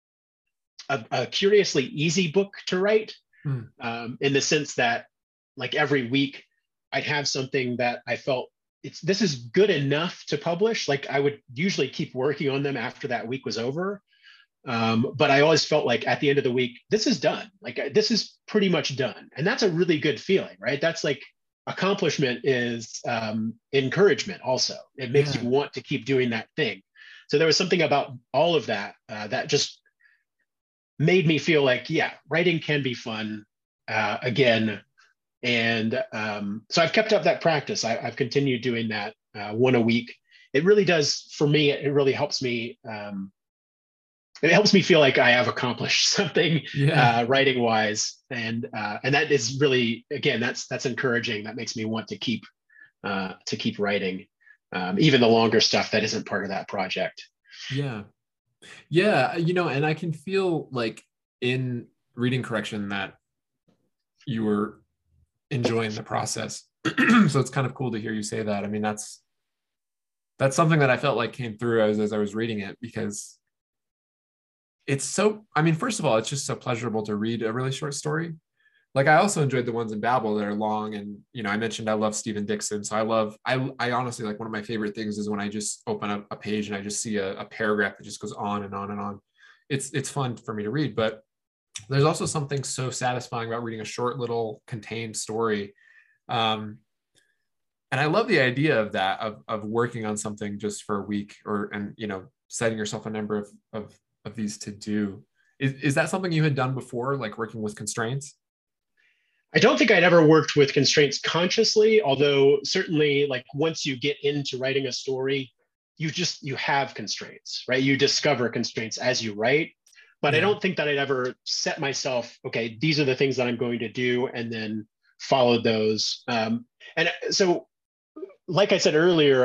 S2: a curiously easy book to write, in the sense that like every week I'd have something that I felt this is good enough to publish. Like I would usually keep working on them after that week was over. But I always felt like at the end of the week, this is done. Like this is pretty much done. And that's a really good feeling, right? That's like accomplishment is encouragement also. It makes you want to keep doing that thing. So there was something about all of that that just made me feel like, yeah, writing can be fun again. And so I've kept up that practice. I've continued doing that one a week. It really does, for me, it really helps me. It helps me feel like I have accomplished something writing wise. And that is really, again, that's encouraging. That makes me want to keep writing, even the longer stuff that isn't part of that project.
S3: Yeah. Yeah. And I can feel like in reading Correction that you were enjoying the process. So it's kind of cool to hear you say that. I mean, that's something that I felt like came through as I was reading it, because it's so, I mean, first of all, it's just so pleasurable to read a really short story. Like I also enjoyed the ones in Babel that are long. And, I mentioned I love Stephen Dixon. So I honestly, like, one of my favorite things is when I just open up a page and I just see a paragraph that just goes on and on and on. It's fun for me to read, but there's also something so satisfying about reading a short little contained story. And I love the idea of that, of working on something just for a week and setting yourself a number of these to do. Is that something you had done before, like working with constraints?
S2: I don't think I'd ever worked with constraints consciously, although certainly like once you get into writing a story, you have constraints, right? You discover constraints as you write. But I
S3: Yeah.
S2: don't think that I'd ever set myself, okay, these are the things that I'm going to do, and then followed those. And so, like I said earlier,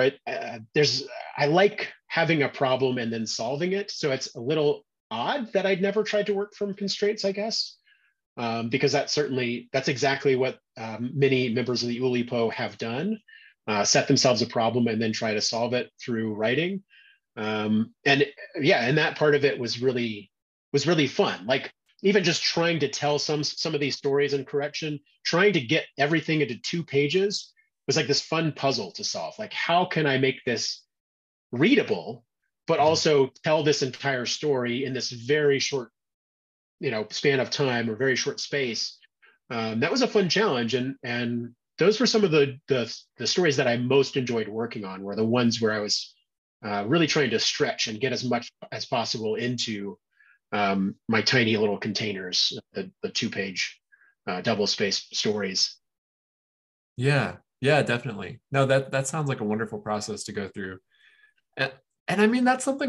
S2: I like having a problem and then solving it. So it's a little odd that I'd never tried to work from constraints, I guess, because that's exactly what many members of the Oulipo have done: set themselves a problem and then try to solve it through writing. And yeah, and that part of it was really fun. Like even just trying to tell some of these stories in correction, trying to get everything into 2 pages was like this fun puzzle to solve. Like, how can I make this readable, but also tell this entire story in this very short, span of time, or very short space? That was a fun challenge, and those were some of the stories that I most enjoyed working on. Were the ones where I was really trying to stretch and get as much as possible into my tiny little containers, the 2 page double space stories.
S3: Yeah, definitely. No, that sounds like a wonderful process to go through. And I mean, that's something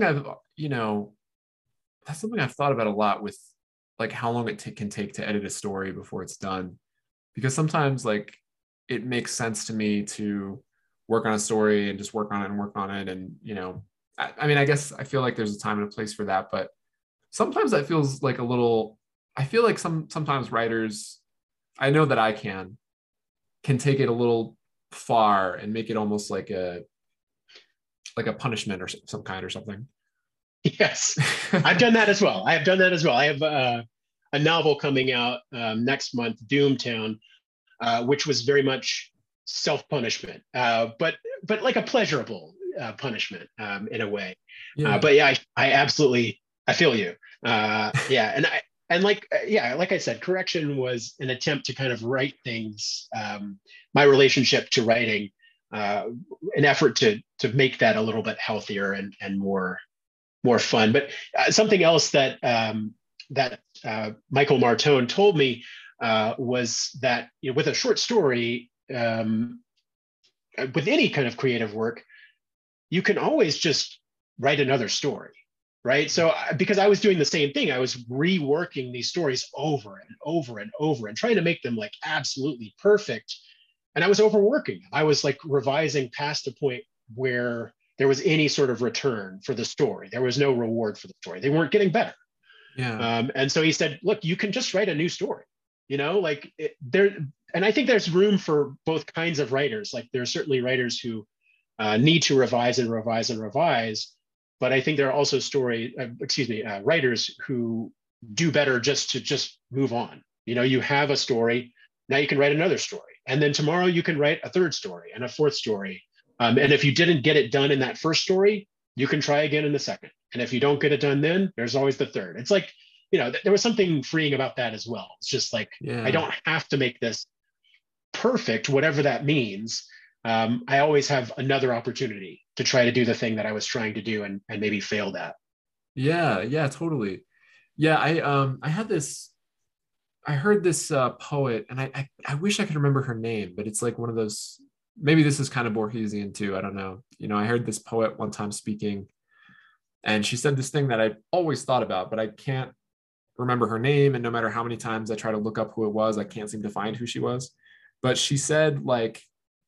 S3: that's something I've thought about a lot, with like how long it can take to edit a story before it's done. Because sometimes like it makes sense to me to work on a story and just work on it and work on it. And, I mean, I guess I feel like there's a time and a place for that, but sometimes that feels like I feel like sometimes writers, I know that I can take it a little far and make it almost like a punishment or some kind or something.
S2: Yes, I've done that as well. I have done that as well. I have a novel coming out next month, Doomtown, which was very much self-punishment, but like a pleasurable punishment, in a way.
S3: Yeah.
S2: But yeah, I absolutely, I feel you. Yeah, and like I said, correction was an attempt to kind of write things. My relationship to writing, an effort to make that a little bit healthier and more fun. But something else that Michael Martone told me was that, with a short story, with any kind of creative work, you can always just write another story, right? So because I was doing the same thing, I was reworking these stories over and over and over and trying to make them like absolutely perfect. And I was overworking them. I was like revising past the point where there was any sort of return for the story. There was no reward for the story. They weren't getting better.
S3: Yeah.
S2: And so he said, look, you can just write a new story, and I think there's room for both kinds of writers. Like there are certainly writers who need to revise and revise and revise, but I think there are also writers who do better just to move on. You have a story, now you can write another story, and then tomorrow you can write a third story and a fourth story. And if you didn't get it done in that first story, you can try again in the second. And if you don't get it done, then there's always the third. It's like, there was something freeing about that as well. It's just like, I don't have to make this perfect, whatever that means. I always have another opportunity to try to do the thing that I was trying to do and maybe failed at.
S3: Yeah, totally. Yeah, I heard this poet, and I wish I could remember her name, but it's like one of those, maybe this is kind of Borgesian too, I don't know. I heard this poet one time speaking, and she said this thing that I've always thought about, but I can't remember her name. And no matter how many times I try to look up who it was, I can't seem to find who she was. But she said, like,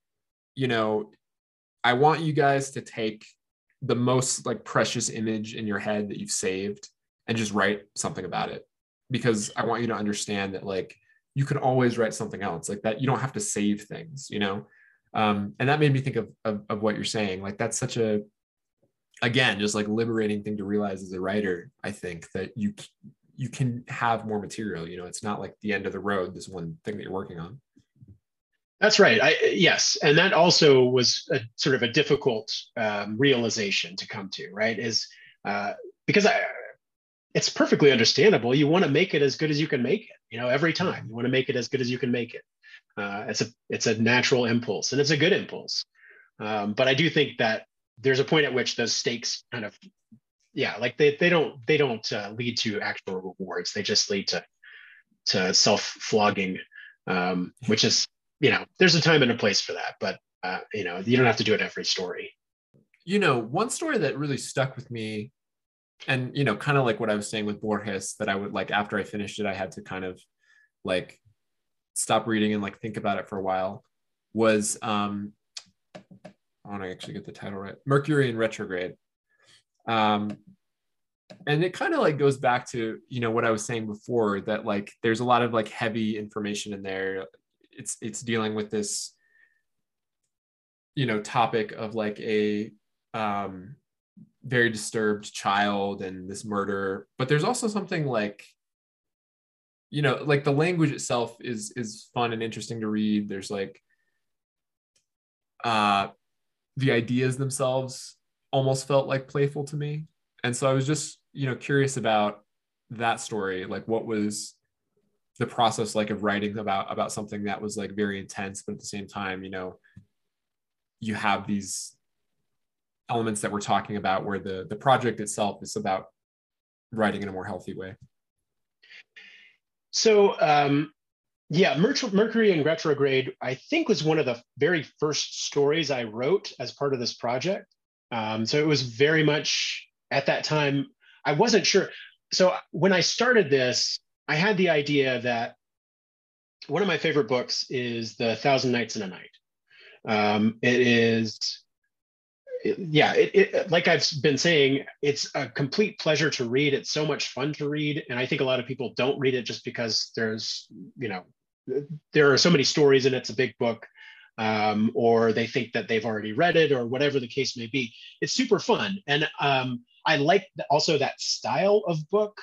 S3: I want you guys to take the most like precious image in your head that you've saved and just write something about it. Because I want you to understand that like you can always write something else, like that. You don't have to save things, and that made me think of what you're saying. Like that's such a, again, just like liberating thing to realize as a writer. I think that you can have more material. It's not like the end of the road, this one thing that you're working on.
S2: That's right. Yes, and that also was a sort of a difficult realization to come to. Right, is because it's perfectly understandable. You want to make it as good as you can make it. Every time you want to make it as good as you can make it. It's a natural impulse, and it's a good impulse. But I do think that there's a point at which those stakes kind of, like they don't lead to actual rewards. They just lead to self-flogging. which is, there's a time and a place for that, but you don't have to do it every story.
S3: One story that really stuck with me, and kind of like what I was saying with Borges, that I would like after I finished it, I had to kind of like stop reading and like think about it for a while, was I want to actually get the title right, Mercury in Retrograde. And it kind of like goes back to what I was saying before, that like there's a lot of like heavy information in there. It's dealing with this topic of like a very disturbed child and this murder, but there's also something like like the language itself is fun and interesting to read. There's like the ideas themselves almost felt like playful to me, and so I was just curious about that story. Like, what was the process like of writing about something that was like very intense, but at the same time you have these elements that we're talking about where the project itself is about writing in a more healthy way.
S2: So Mercury in Retrograde, I think, was one of the very first stories I wrote as part of this project. So it was very much at that time, I wasn't sure. So when I started this, I had the idea that one of my favorite books is The Thousand Nights and a Night. It is, like I've been saying, it's a complete pleasure to read. It's so much fun to read. And I think a lot of people don't read it just because there's, there are so many stories and it's a big book, or they think that they've already read it or whatever the case may be. It's super fun. And I like also that style of book,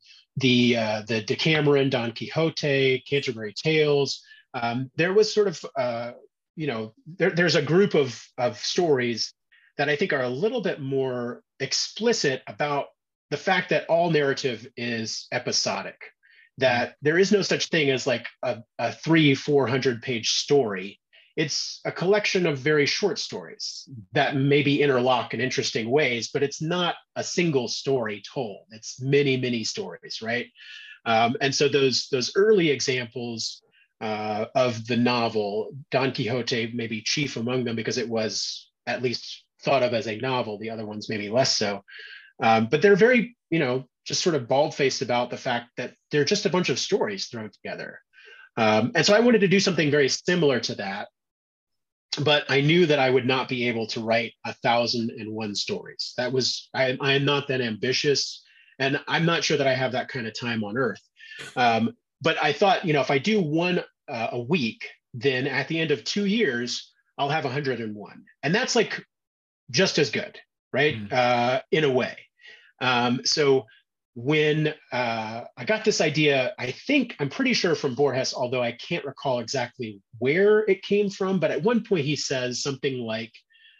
S2: the Decameron, Don Quixote, Canterbury Tales. There was sort of, there's a group of stories that I think are a little bit more explicit about the fact that all narrative is episodic, that there is no such thing as like a 300-400 page story. It's a collection of very short stories that maybe interlock in interesting ways, but it's not a single story told. It's many, many stories, right? And so those early examples of the novel, Don Quixote maybe chief among them because it was at least thought of as a novel, the other ones maybe less so. But they're very, just sort of bald-faced about the fact that they're just a bunch of stories thrown together. And so I wanted to do something very similar to that, but I knew that I would not be able to write 1,001 stories. That was, I am not that ambitious, and I'm not sure that I have that kind of time on earth. But I thought, if I do one a week, then at the end of 2 years, I'll have 101. And that's like just as good, right? In a way. So when I got this idea, I'm pretty sure from Borges, although I can't recall exactly where it came from, but at one point he says something like,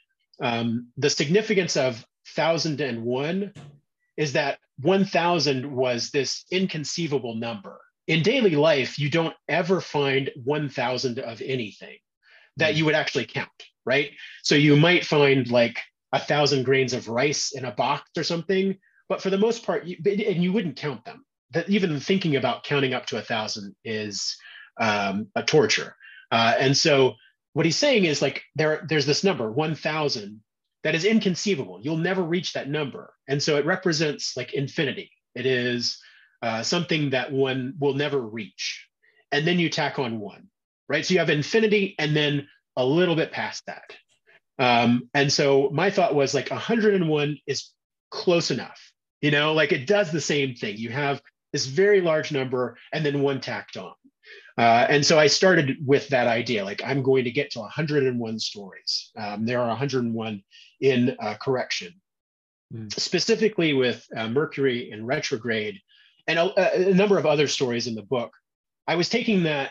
S2: the significance of 1,001 is that 1,000 was this inconceivable number. In daily life, you don't ever find 1,000 of anything that you would actually count, right? So you might find like 1,000 grains of rice in a box or something, but for the most part, and you wouldn't count them. That even thinking about counting up to 1,000 is a torture. And so what he's saying is like there's this number 1,000 that is inconceivable. You'll never reach that number, and so it represents like infinity. It is something that one will never reach, and then you tack on one, right? So you have infinity, and then a little bit past that. And so my thought was like 101 is close enough. Like it does the same thing. You have this very large number and then one tacked on. And so I started with that idea, like I'm going to get to 101 stories. There are 101 in correction, specifically with Mercury in Retrograde and a number of other stories in the book. I was taking that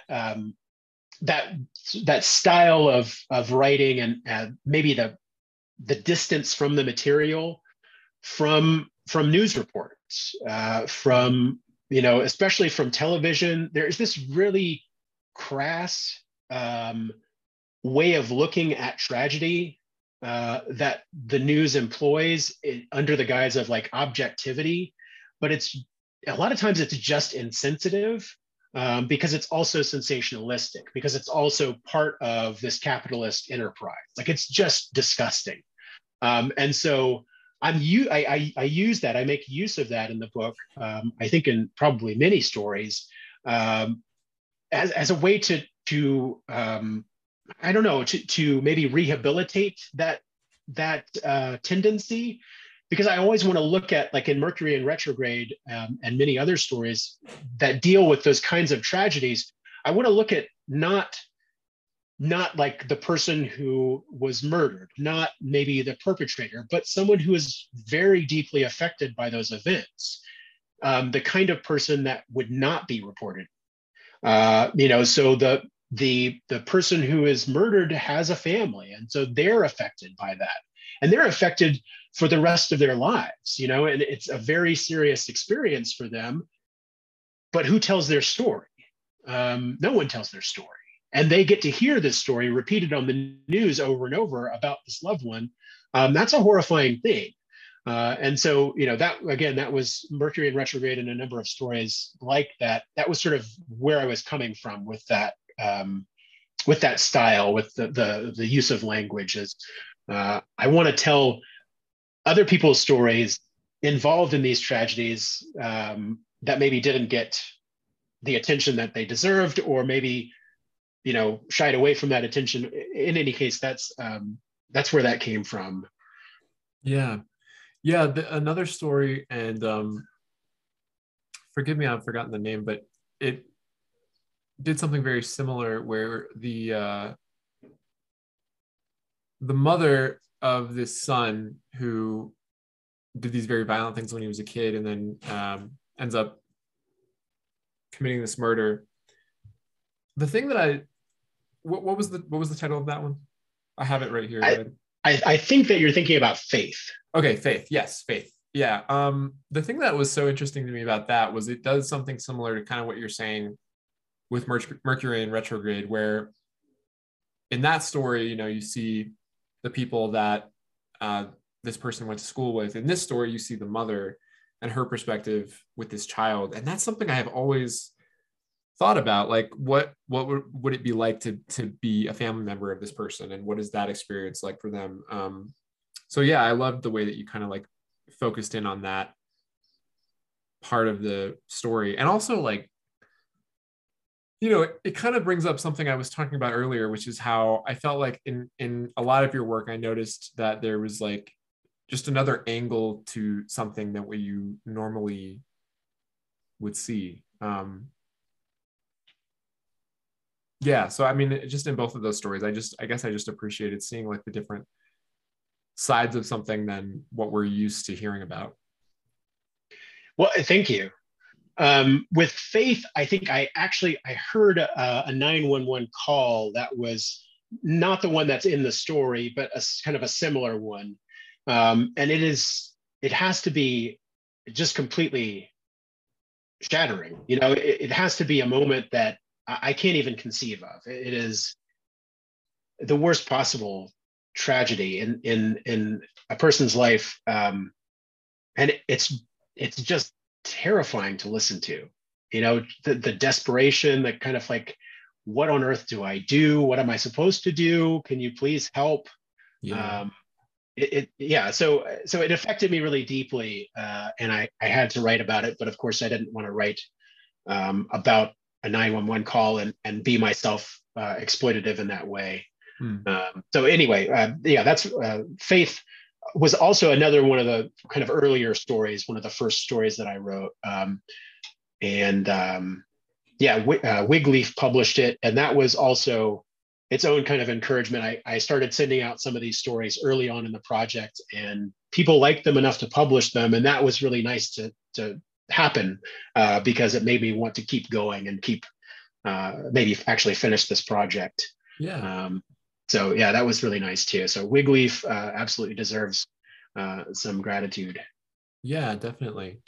S2: that style of writing and maybe the distance from the material from news reports, from especially from television. There's this really crass way of looking at tragedy that the news employs under the guise of like objectivity, but it's a lot of times it's just insensitive. because it's also sensationalistic, because it's also part of this capitalist enterprise. Like, it's just disgusting. And so I use that. I make use of that in the book. I think in probably many stories, as a way to I don't know, to maybe rehabilitate that tendency, because I always want to look at, like in Mercury in Retrograde, and many other stories that deal with those kinds of tragedies. I want to look at not like the person who was murdered, not maybe the perpetrator, but someone who is very deeply affected by those events. The kind of person that would not be reported. So the person who is murdered has a family, and so they're affected by that, and they're affected for the rest of their lives. And it's a very serious experience for them. But who tells their story? No one tells their story. And they get to hear this story repeated on the news over and over about this loved one. That's a horrifying thing. And so, that was Mercury in Retrograde, and a number of stories like that. That was sort of where I was coming from with that style, with the use of language. Is I want to tell other people's stories involved in these tragedies, that maybe didn't get the attention that they deserved, or maybe shied away from that attention. In any case, that's where that came from.
S3: Yeah. Another story, and forgive me, I've forgotten the name, but it did something very similar, where the mother of this son who did these very violent things when he was a kid, and then ends up committing this murder. The thing that what was the title of that one? I have it right here.
S2: I think that you're thinking about Faith.
S3: Okay, Faith. Yes, Faith. Yeah. The thing that was so interesting to me about that was it does something similar to kind of what you're saying with Mercury in Retrograde, where in that story, you see the people that this person went to school with. In this story, you see the mother and her perspective with this child. And that's something I have always thought about, like what would it be like to be a family member of this person, and what is that experience like for them? So yeah, I loved the way that you kind of like focused in on that part of the story. And also, like, it kind of brings up something I was talking about earlier, which is how I felt like in a lot of your work, I noticed that there was like just another angle to something that what you normally would see. Yeah, so I mean, just in both of those stories, I guess I just appreciated seeing like the different sides of something than what we're used to hearing about.
S2: Well, thank you. With Faith, I think I heard a 911 call that was not the one that's in the story, but a kind of a similar one. And it has to be just completely shattering. It has to be a moment that I can't even conceive of. It is the worst possible tragedy in a person's life, and it's just terrifying to listen to. The desperation, that kind of like, what on earth do I do? What am I supposed to do? Can you please help?
S3: Yeah.
S2: So it affected me really deeply, and I had to write about it. But of course, I didn't want to write about a 911 call and be myself exploitative in that way. So anyway, that's Faith was also another one of the kind of earlier stories, one of the first stories that I wrote. Wigleaf published it, and that was also its own kind of encouragement. I started sending out some of these stories early on in the project, and people liked them enough to publish them, and that was really nice to happen, because it made me want to keep going and keep maybe actually finish this project.
S3: Yeah.
S2: So yeah, that was really nice too. So Wigleaf absolutely deserves some gratitude.
S3: Yeah, definitely.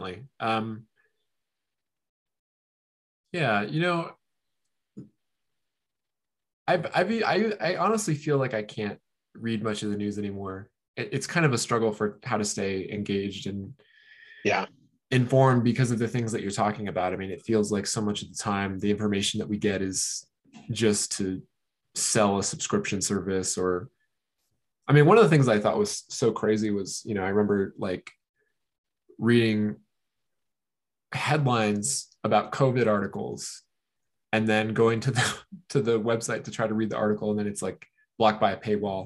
S3: I honestly feel like I can't read much of the news anymore. It's kind of a struggle for how to stay engaged, and
S2: yeah,
S3: informed because of the things that you're talking about. I mean, it feels like so much of the time the information that we get is just to sell a subscription service. Or I mean, one of the things I thought was so crazy was, I remember like reading headlines about COVID articles and then going to the website to try to read the article, and then it's like blocked by a paywall.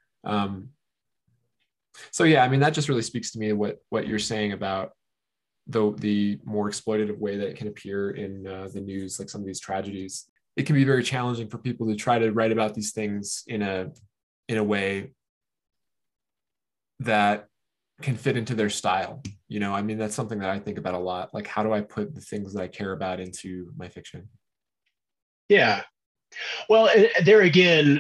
S3: So yeah, I mean, that just really speaks to me what you're saying about the more exploitative way that it can appear in the news, like some of these tragedies. It can be very challenging for people to try to write about these things in a way that can fit into their style. I mean, that's something that I think about a lot. Like, how do I put the things that I care about into my fiction?
S2: Yeah. Well, there again,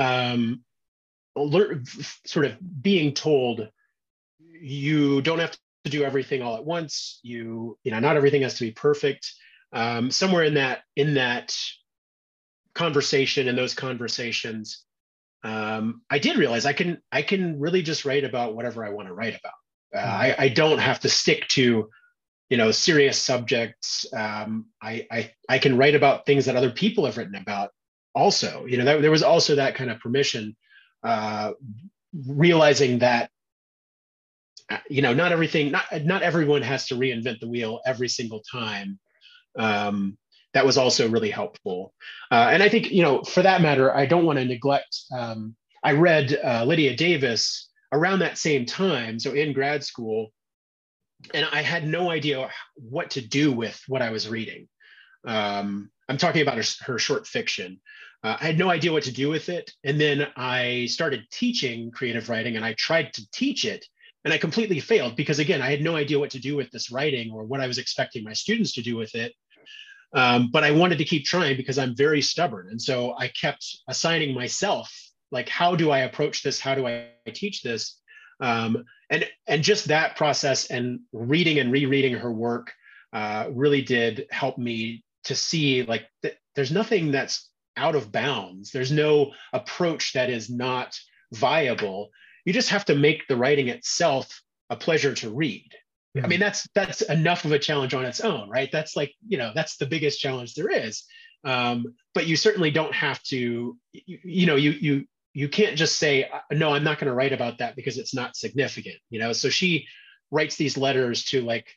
S2: sort of being told you don't have to do everything all at once. Not everything has to be perfect. Somewhere in that conversation, in those conversations, I did realize I can really just write about whatever I want to write about. I don't have to stick to serious subjects. I can write about things that other people have written about also. There was also that kind of permission, realizing that not everyone has to reinvent the wheel every single time. That was also really helpful. And I think, for that matter, I don't want to neglect, I read Lydia Davis around that same time, so in grad school, and I had no idea what to do with what I was reading. I'm talking about her short fiction. I had no idea what to do with it. And then I started teaching creative writing, and I tried to teach it, and I completely failed because, again, I had no idea what to do with this writing or what I was expecting my students to do with it. But I wanted to keep trying because I'm very stubborn. And so I kept assigning myself, like, how do I approach this? How do I teach this? And just that process and reading and rereading her work really did help me to see, like, there's nothing that's out of bounds. There's no approach that is not viable. You just have to make the writing itself a pleasure to read. I mean, that's enough of a challenge on its own, right? That's like, that's the biggest challenge there is. But you certainly don't have to, you can't just say, no, I'm not going to write about that because it's not significant, So she writes these letters to like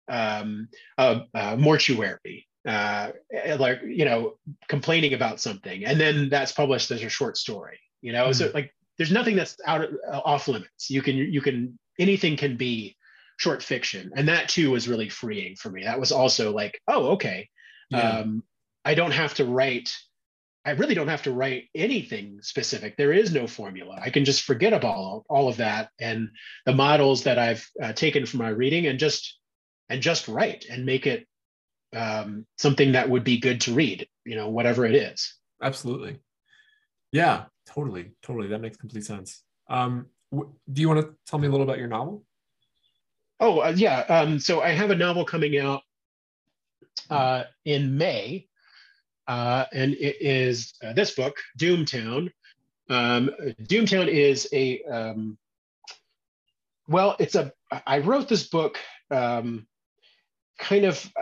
S2: a mortuary, like, complaining about something, and then that's published as a short story, So like, there's nothing that's off limits. Anything can be short fiction, and that too was really freeing for me. That was also like, oh, okay, yeah. I really don't have to write anything specific. There is no formula. I can just forget about all of that and the models that I've taken from my reading, and just write and make it something that would be good to read, whatever it is.
S3: Absolutely. Yeah, totally. That makes complete sense. Do you want to tell me a little about your novel?
S2: Oh, yeah. So I have a novel coming out in May, and it is this book, Doomtown. Doomtown is I wrote this book kind of,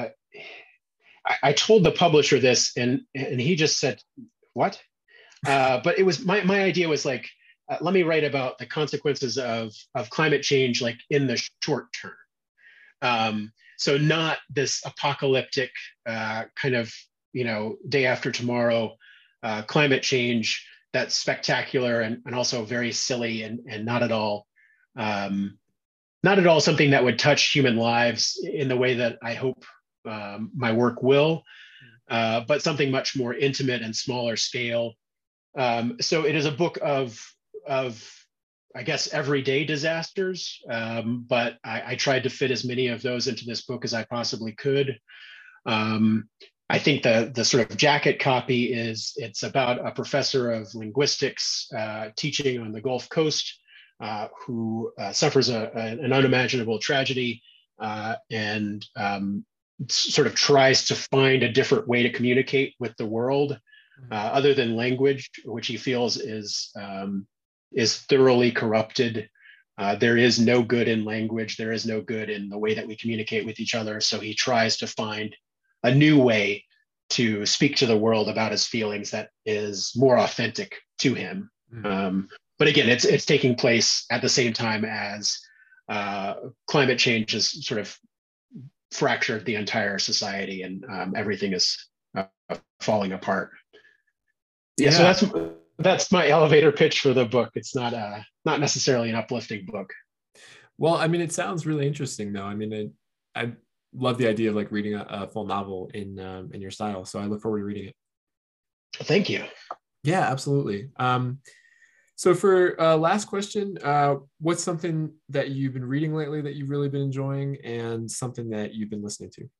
S2: I told the publisher this, and he just said, what? But it was, my idea was like, let me write about the consequences of climate change, like in the short term. So not this apocalyptic kind of, day after tomorrow climate change that's spectacular and also very silly and not at all something that would touch human lives in the way that I hope my work will, but something much more intimate and smaller scale. So it is a book of I guess everyday disasters, but I tried to fit as many of those into this book as I possibly could. I think the sort of jacket copy it's about a professor of linguistics teaching on the Gulf Coast who suffers an unimaginable tragedy and sort of tries to find a different way to communicate with the world other than language, which he feels is thoroughly corrupted There is no good in language. There is no good in the way that we communicate with each other. So he tries to find a new way to speak to the world about his feelings that is more authentic to him. But again, it's taking place at the same time as climate change has sort of fractured the entire society, and everything is falling apart. Yeah, so that's my elevator pitch for the book. It's not necessarily an uplifting book.
S3: Well, I mean, it sounds really interesting, though. I mean, I love the idea of like reading a full novel in your style. So I look forward to reading it.
S2: Thank you.
S3: Yeah, absolutely. So for last question, what's something that you've been reading lately that you've really been enjoying, and something that you've been listening to?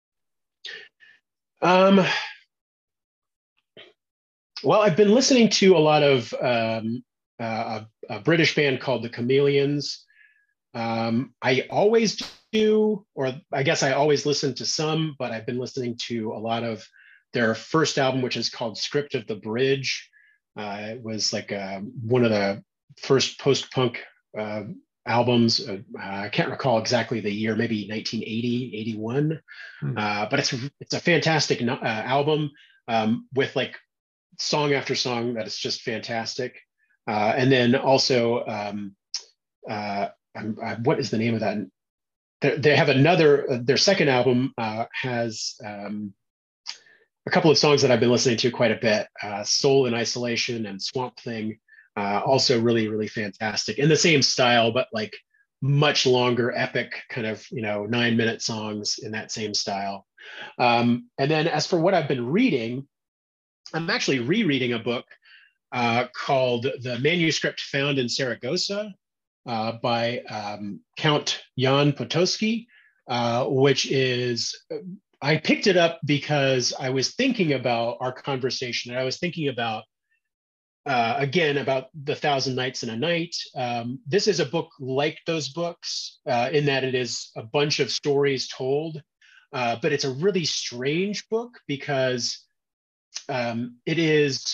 S2: Well, I've been listening to a lot of a British band called the Chameleons. I always do, or I guess I always listen to some, but I've been listening to a lot of their first album, which is called Script of the Bridge. It was like one of the first post-punk albums. I can't recall exactly the year, maybe 1980, 81. But it's a fantastic album with like song after song that is just fantastic. And then also, what is the name of that? They have another, their second album has a couple of songs that I've been listening to quite a bit, Soul in Isolation and Swamp Thing, also really, really fantastic. In the same style, but like much longer, epic kind of, 9-minute songs in that same style. And then as for what I've been reading, I'm actually rereading a book called The Manuscript Found in Saragossa by Count Jan Potocki, which is, I picked it up because I was thinking about our conversation, and I was thinking about, again, about The Thousand Nights and a Night. This is a book like those books in that it is a bunch of stories told, but it's a really strange book because it is,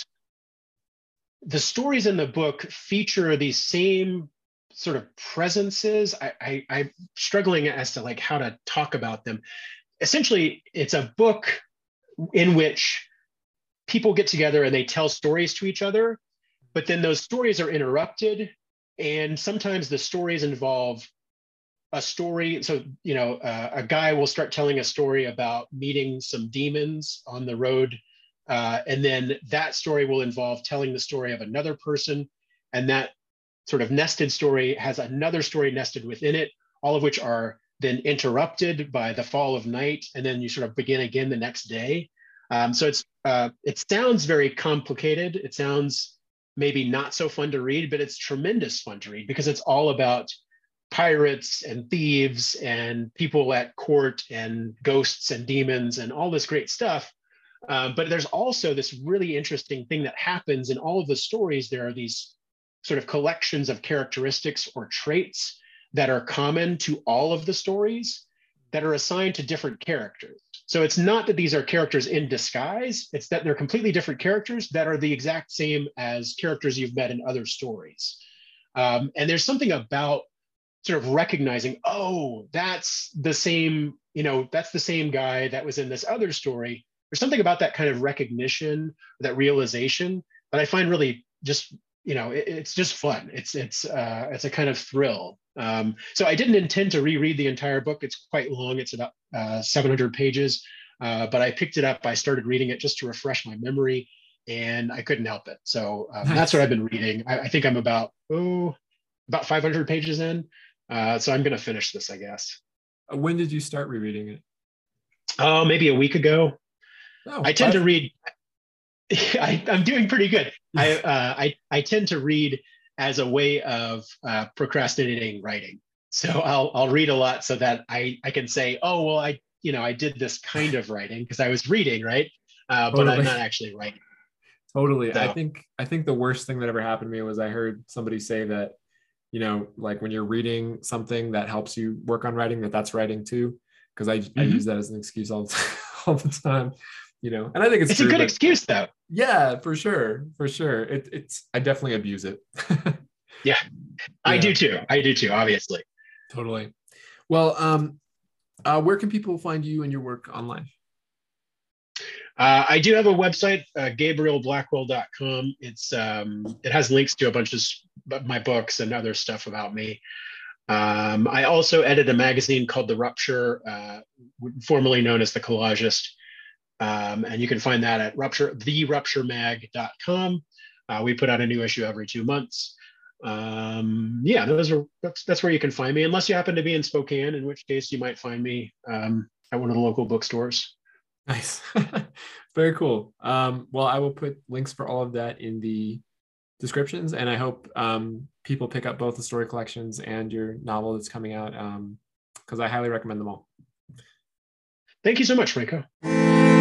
S2: the stories in the book feature these same sort of presences. I'm struggling as to like how to talk about them. Essentially, it's a book in which people get together and they tell stories to each other, but then those stories are interrupted. And sometimes the stories involve a story. So, a guy will start telling a story about meeting some demons on the road. And then that story will involve telling the story of another person. And that sort of nested story has another story nested within it, all of which are then interrupted by the fall of night. And then you sort of begin again the next day. So it sounds very complicated. It sounds maybe not so fun to read, but it's tremendous fun to read because it's all about pirates and thieves and people at court and ghosts and demons and all this great stuff. But there's also this really interesting thing that happens in all of the stories. There are these sort of collections of characteristics or traits that are common to all of the stories that are assigned to different characters. So it's not that these are characters in disguise, it's that they're completely different characters that are the exact same as characters you've met in other stories. And there's something about sort of recognizing, oh, that's the same, that's the same guy that was in this other story. There's something about that kind of recognition, that realization that I find really just, it's just fun. It's a kind of thrill. So I didn't intend to reread the entire book. It's quite long. It's about 700 pages, but I picked it up. I started reading it just to refresh my memory, and I couldn't help it. So that's what I've been reading. I think I'm about 500 pages in. So I'm going to finish this, I guess.
S3: When did you start rereading it?
S2: Oh, maybe a week ago.
S3: Oh,
S2: I tend to read. I'm doing pretty good. I tend to read as a way of procrastinating writing. So I'll read a lot so that I can say, oh, well, I did this kind of writing because I was reading, right? But I'm not actually writing.
S3: Totally.
S2: So.
S3: I think the worst thing that ever happened to me was I heard somebody say that, like when you're reading something that helps you work on writing, that's writing too. Because I use that as an excuse all the time. And I think it's
S2: true, a good excuse though.
S3: Yeah, for sure. It's I definitely abuse it.
S2: Yeah. I do too. Obviously.
S3: Totally. Well, where can people find you and your work online?
S2: I do have a website, GabrielBlackwell.com. It has links to a bunch of my books and other stuff about me. I also edit a magazine called The Rupture, formerly known as The Collagist. And you can find that at therupturemag.com. We put out a new issue every 2 months. Yeah, that's where you can find me, unless you happen to be in Spokane, in which case you might find me at one of the local bookstores.
S3: Nice. Very cool. Well, I will put links for all of that in the descriptions, and I hope people pick up both the story collections and your novel that's coming out, because I highly recommend them all.
S2: Thank you so much, Franco.